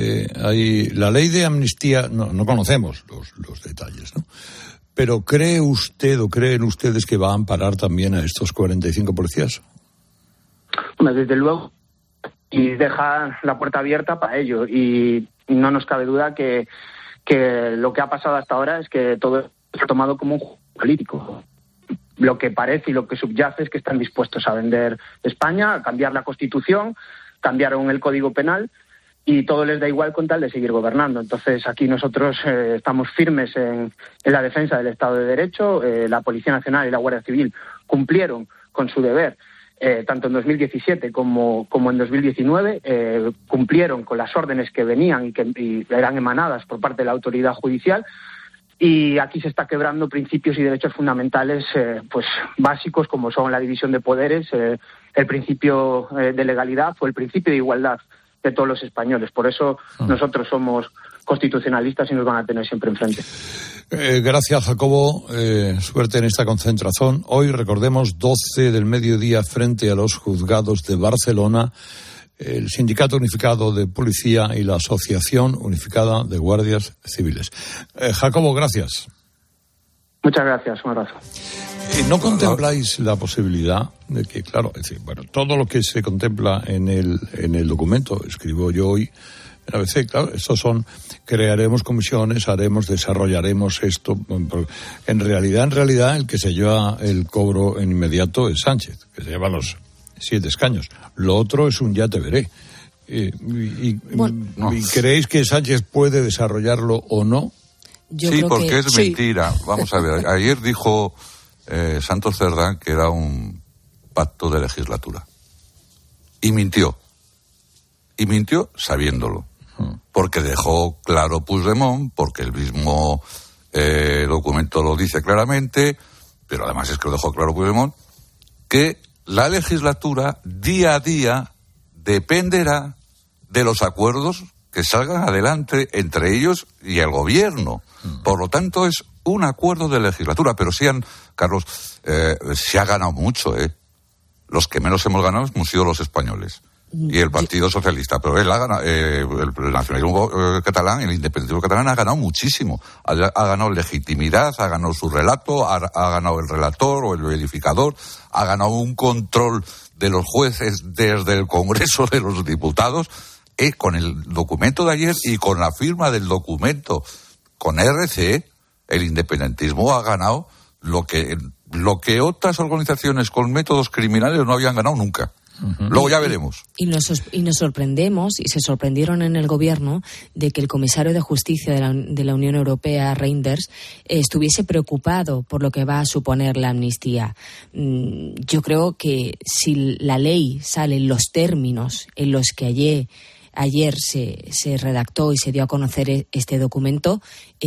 la ley de amnistía, no conocemos los detalles, ¿no? Pero ¿cree usted o creen ustedes que va a amparar también a estos 45 policías? Desde luego, y deja la puerta abierta para ello, y no nos cabe duda que lo que ha pasado hasta ahora es que todo se ha tomado como un juego político. Lo que parece y lo que subyace es que están dispuestos a vender España, a cambiar la Constitución, cambiaron el Código Penal y todo les da igual con tal de seguir gobernando. Entonces aquí nosotros estamos firmes en la defensa del Estado de Derecho. La Policía Nacional y la Guardia Civil cumplieron con su deber tanto en 2017 como en 2019, cumplieron con las órdenes que venían y eran emanadas por parte de la autoridad judicial. Y aquí se está quebrando principios y derechos fundamentales pues básicos, como son la división de poderes, el principio de legalidad o el principio de igualdad de todos los españoles. Por eso nosotros somos constitucionalistas y nos van a tener siempre enfrente. Gracias, Jacobo. Suerte en esta concentración. Hoy, recordemos, 12 del mediodía, frente a los juzgados de Barcelona, el Sindicato Unificado de Policía y la Asociación Unificada de Guardias Civiles. Jacobo, gracias. Muchas gracias, un abrazo. ¿No contempláis la posibilidad de que, claro, es decir, bueno, todo lo que se contempla en el documento, escribo yo hoy en ABC, claro, estos son, crearemos comisiones, desarrollaremos esto. En realidad, el que se lleva el cobro en inmediato es Sánchez, que se lleva los 7 escaños. Lo otro es un ya te veré. ¿Y creéis que Sánchez puede desarrollarlo o no? Sí, porque es mentira. Vamos a ver, ayer dijo Santos Cerdán que era un pacto de legislatura. Y mintió. Y mintió sabiéndolo. Porque dejó claro Puigdemont, porque el mismo documento lo dice claramente, pero además es que lo dejó claro Puigdemont, que la legislatura día a día dependerá de los acuerdos que salgan adelante entre ellos y el gobierno. Por lo tanto, es un acuerdo de legislatura. Pero Carlos, se ha ganado mucho, ¿eh? Los que menos hemos ganado hemos sido los españoles y el Partido Socialista. Pero él ha ganado, el nacionalismo catalán, el independentismo catalán ha ganado muchísimo. Ha ganado legitimidad, ha ganado su relato, ha ganado el relator o el verificador, ha ganado un control de los jueces desde el Congreso de los Diputados. Con el documento de ayer y con la firma del documento con RC, el independentismo ha ganado lo que otras organizaciones con métodos criminales no habían ganado nunca. Luego ya veremos. Y nos sorprendemos, y se sorprendieron en el gobierno, de que el comisario de Justicia de la Unión Europea, Reinders, estuviese preocupado por lo que va a suponer la amnistía. Yo creo que si la ley sale en los términos en los que ayer se redactó y se dio a conocer este documento,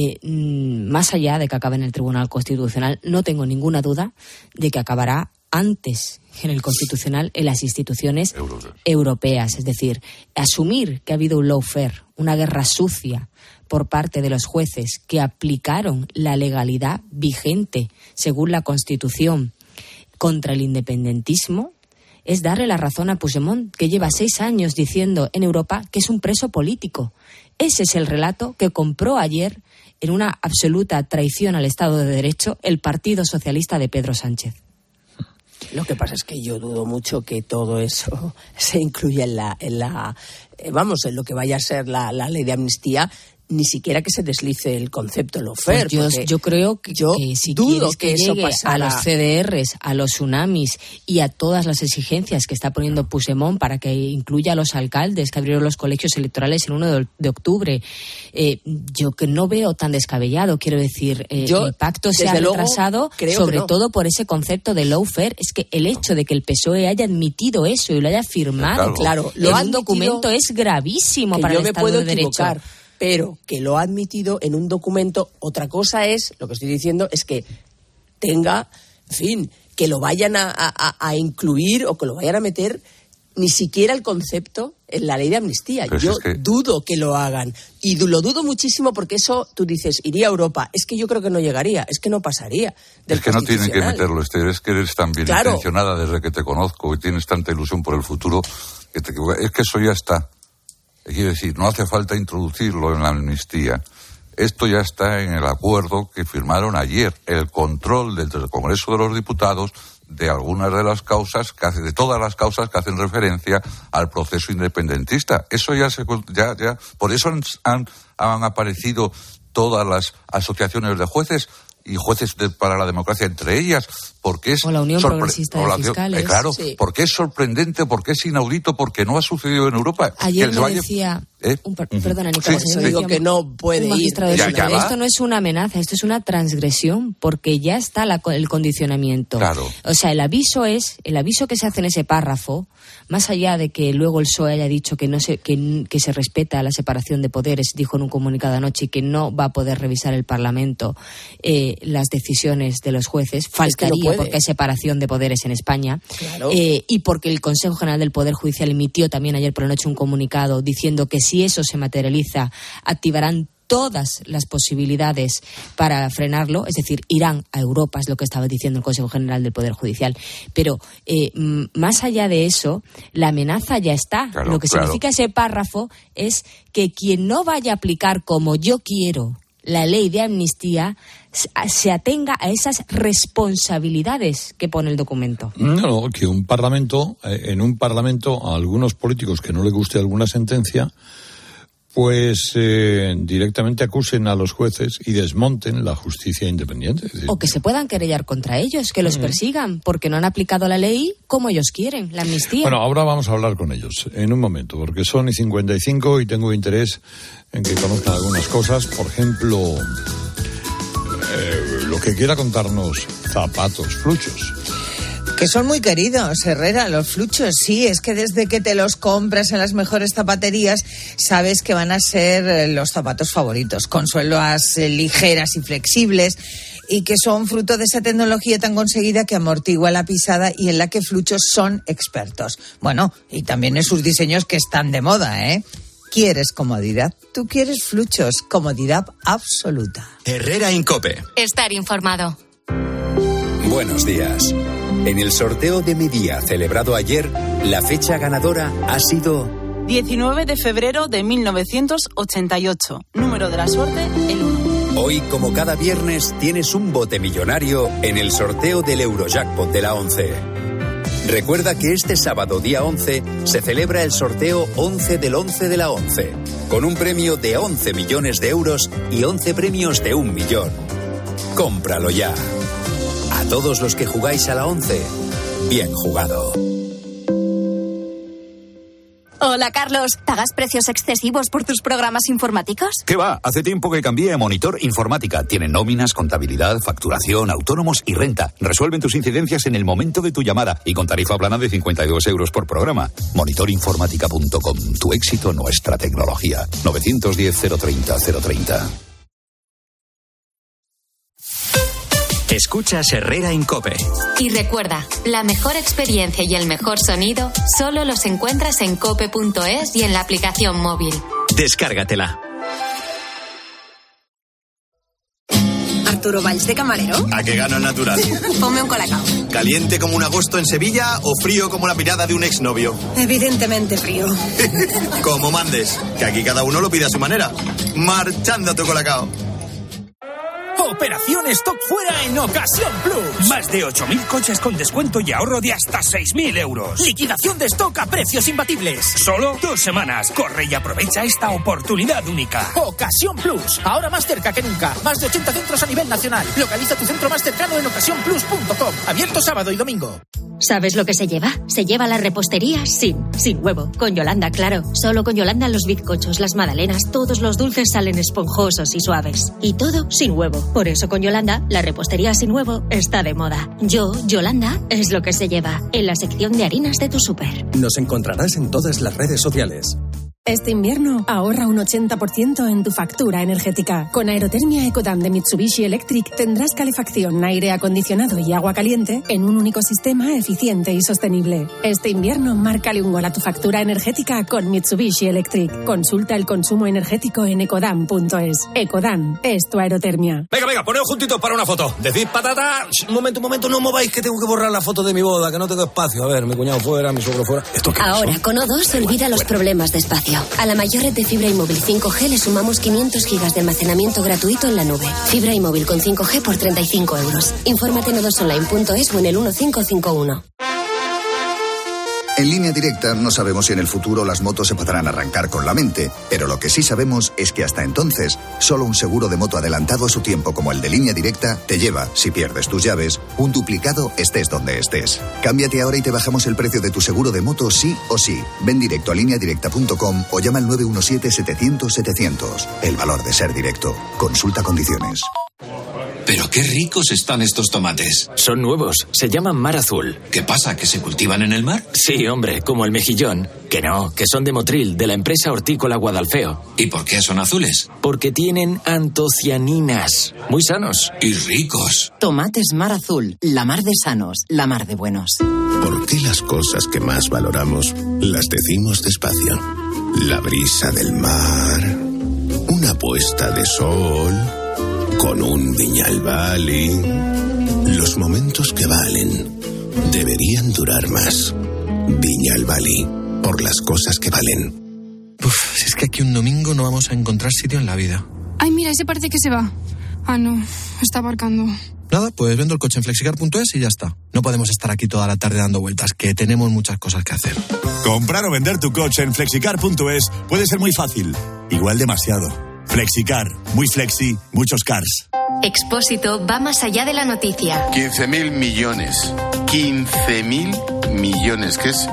más allá de que acabe en el Tribunal Constitucional, no tengo ninguna duda de que acabará antes que en el Constitucional en las instituciones europeas. Es decir, asumir que ha habido un lawfare, una guerra sucia por parte de los jueces que aplicaron la legalidad vigente según la Constitución contra el independentismo, es darle la razón a Puigdemont, que lleva 6 años diciendo en Europa que es un preso político. Ese es el relato que compró ayer, en una absoluta traición al Estado de Derecho, el Partido Socialista de Pedro Sánchez. Lo que pasa es que yo dudo mucho que todo eso se incluya en lo que vaya a ser la ley de amnistía, ni siquiera que se deslice el concepto lawfare. Pues yo creo que si quieres que eso llegue a los CDRs, a los tsunamis y a todas las exigencias que está poniendo Puigdemont para que incluya a los alcaldes que abrieron los colegios electorales el 1 de octubre, yo que no veo tan descabellado, quiero decir, el pacto se ha retrasado sobre todo por ese concepto de lawfare. Es que el hecho de que el PSOE haya admitido eso y lo haya firmado, en un documento es gravísimo para el Estado de Derecho. Pero que lo ha admitido en un documento. Otra cosa es, lo que estoy diciendo, es que tenga, en fin, que lo vayan a incluir o que lo vayan a meter ni siquiera el concepto en la ley de amnistía. Pero yo dudo que lo hagan. Y lo dudo muchísimo porque eso, tú dices, iría a Europa. Es que yo creo que no llegaría, es que no pasaría. Es que no tienen que meterlo, Esther. Es que eres tan bien intencionada desde que te conozco y tienes tanta ilusión por el futuro. Es que eso ya está. Quiero decir, no hace falta introducirlo en la amnistía. Esto ya está en el acuerdo que firmaron ayer. El control desde el Congreso de los Diputados de algunas de las causas, de todas las causas que hacen referencia al proceso independentista. Eso ya por eso han aparecido todas las asociaciones de jueces y jueces para la democracia entre ellas, porque es o la Unión Progresista de Fiscales. Claro, sí. Porque es sorprendente, porque es inaudito, porque no ha sucedido en Europa. Ayer me decía Perdona, Nicolás, digo que no puede ir. Esto no es una amenaza, esto es una transgresión, porque ya está el condicionamiento. Claro. O sea, el aviso que se hace en ese párrafo, más allá de que luego el PSOE haya dicho que se respeta la separación de poderes, dijo en un comunicado anoche que no va a poder revisar el Parlamento las decisiones de los jueces, faltaría porque hay separación de poderes en España, claro. Y porque el Consejo General del Poder Judicial emitió también ayer por la noche un comunicado diciendo que si eso se materializa, activarán todas las posibilidades para frenarlo, es decir, irán a Europa, es lo que estaba diciendo el Consejo General del Poder Judicial. Pero más allá de eso, la amenaza ya está. Claro, lo que significa ese párrafo es que quien no vaya a aplicar como yo quiero la ley de amnistía se atenga a esas responsabilidades que pone el documento. No, que en un parlamento a algunos políticos que no les guste alguna sentencia, pues directamente acusen a los jueces y desmonten la justicia independiente. Es decir, o que se puedan querellar contra ellos, que los persigan, porque no han aplicado la ley como ellos quieren, la amnistía. Bueno, ahora vamos a hablar con ellos en un momento, porque son y 55 y tengo interés en que conozcan algunas cosas. Por ejemplo, lo que quiera contarnos Zapatos Fluchos. Que son muy queridos, Herrera, los fluchos, sí, es que desde que te los compras en las mejores zapaterías sabes que van a ser los zapatos favoritos, con suelas ligeras y flexibles y que son fruto de esa tecnología tan conseguida que amortigua la pisada y en la que fluchos son expertos. Bueno, y también en sus diseños que están de moda, ¿eh? ¿Quieres comodidad? Tú quieres fluchos, comodidad absoluta. Herrera Incope. Estar informado. Buenos días. En el sorteo de mi día celebrado ayer, la fecha ganadora ha sido 19 de febrero de 1988. Número de la suerte, el 1. Hoy, como cada viernes, tienes un bote millonario en el sorteo del Eurojackpot de la 11. Recuerda que este sábado, día 11, se celebra el sorteo 11 del 11 de la 11, con un premio de 11 millones de euros y 11 premios de 1 millón. Cómpralo ya. A todos los que jugáis a la 11, bien jugado. Hola, Carlos. ¿Pagas precios excesivos por tus programas informáticos? ¿Qué va? Hace tiempo que cambié a Monitor Informática. Tienen nóminas, contabilidad, facturación, autónomos y renta. Resuelven tus incidencias en el momento de tu llamada y con tarifa plana de 52 euros por programa. Monitorinformática.com. Tu éxito, nuestra tecnología. 910-030-030. Escuchas Herrera Incope. Y recuerda, la mejor experiencia y el mejor sonido solo los encuentras en cope.es y en la aplicación móvil. Descárgatela. ¿Arturo Valls de camarero? ¿A qué gano el natural? Ponme un colacao. ¿Caliente como un agosto en Sevilla o frío como la mirada de un exnovio? Evidentemente frío. Como mandes, que aquí cada uno lo pide a su manera. Marchando a tu colacao. Operación Stock Fuera en Ocasión Plus. Más de 8.000 coches con descuento y ahorro de hasta 6.000 euros. Liquidación de stock a precios imbatibles. Solo 2 semanas. Corre y aprovecha esta oportunidad única. Ocasión Plus. Ahora más cerca que nunca. Más de 80 centros a nivel nacional. Localiza tu centro más cercano en ocasiónplus.com. Abierto sábado y domingo. ¿Sabes lo que se lleva? Se lleva la repostería sin huevo. Con Yolanda, claro. Solo con Yolanda los bizcochos, las magdalenas, todos los dulces salen esponjosos y suaves. Y todo sin huevo. Por eso con Yolanda, la repostería sin huevo está de moda. Yolanda, es lo que se lleva. En la sección de harinas de tu súper. Nos encontrarás en todas las redes sociales. Este invierno ahorra un 80% en tu factura energética. Con Aerotermia Ecodan de Mitsubishi Electric tendrás calefacción, aire acondicionado y agua caliente en un único sistema eficiente y sostenible. Este invierno márcale un gol a tu factura energética con Mitsubishi Electric. Consulta el consumo energético en ecodan.es. Ecodan es tu aerotermia. Venga, poneos juntitos para una foto. Decid patata. Un momento, no mováis que tengo que borrar la foto de mi boda, que no tengo espacio. A ver, mi cuñado fuera, mi suegro fuera. Ahora, con O2 olvida los problemas de espacio. A la mayor red de fibra y móvil 5G le sumamos 500 gigas de almacenamiento gratuito en la nube. Fibra y móvil con 5G por 35 euros. Infórmate en odosonline.es o en el 1551. En Línea Directa no sabemos si en el futuro las motos se podrán arrancar con la mente, pero lo que sí sabemos es que hasta entonces, solo un seguro de moto adelantado a su tiempo como el de Línea Directa te lleva, si pierdes tus llaves, un duplicado estés donde estés. Cámbiate ahora y te bajamos el precio de tu seguro de moto sí o sí. Ven directo a lineadirecta.com o llama al 917-700-700. El valor de ser directo. Consulta condiciones. Pero qué ricos están estos tomates. Son nuevos, se llaman mar azul. ¿Qué pasa, que se cultivan en el mar? Sí, hombre, como el mejillón. Que no, que son de Motril, de la empresa hortícola Guadalfeo. ¿Y por qué son azules? Porque tienen antocianinas. Muy sanos. Y ricos. Tomates mar azul, la mar de sanos, la mar de buenos. ¿Por qué las cosas que más valoramos las decimos despacio? La brisa del mar, una puesta de sol, con un Viñalbali. Los momentos que valen deberían durar más. Viñalbali, por las cosas que valen. Si es que aquí un domingo no vamos a encontrar sitio en la vida. Ay, mira, ese parece que se va. Ah, no, está aparcando. Nada, pues vendo el coche en flexicar.es y ya está. No podemos estar aquí toda la tarde dando vueltas, que tenemos muchas cosas que hacer. Comprar o vender tu coche en flexicar.es puede ser muy fácil, igual demasiado. Flexicar, muy flexi, muchos cars. Expósito va más allá de la noticia. 15.000 millones. 15.000 millones, que es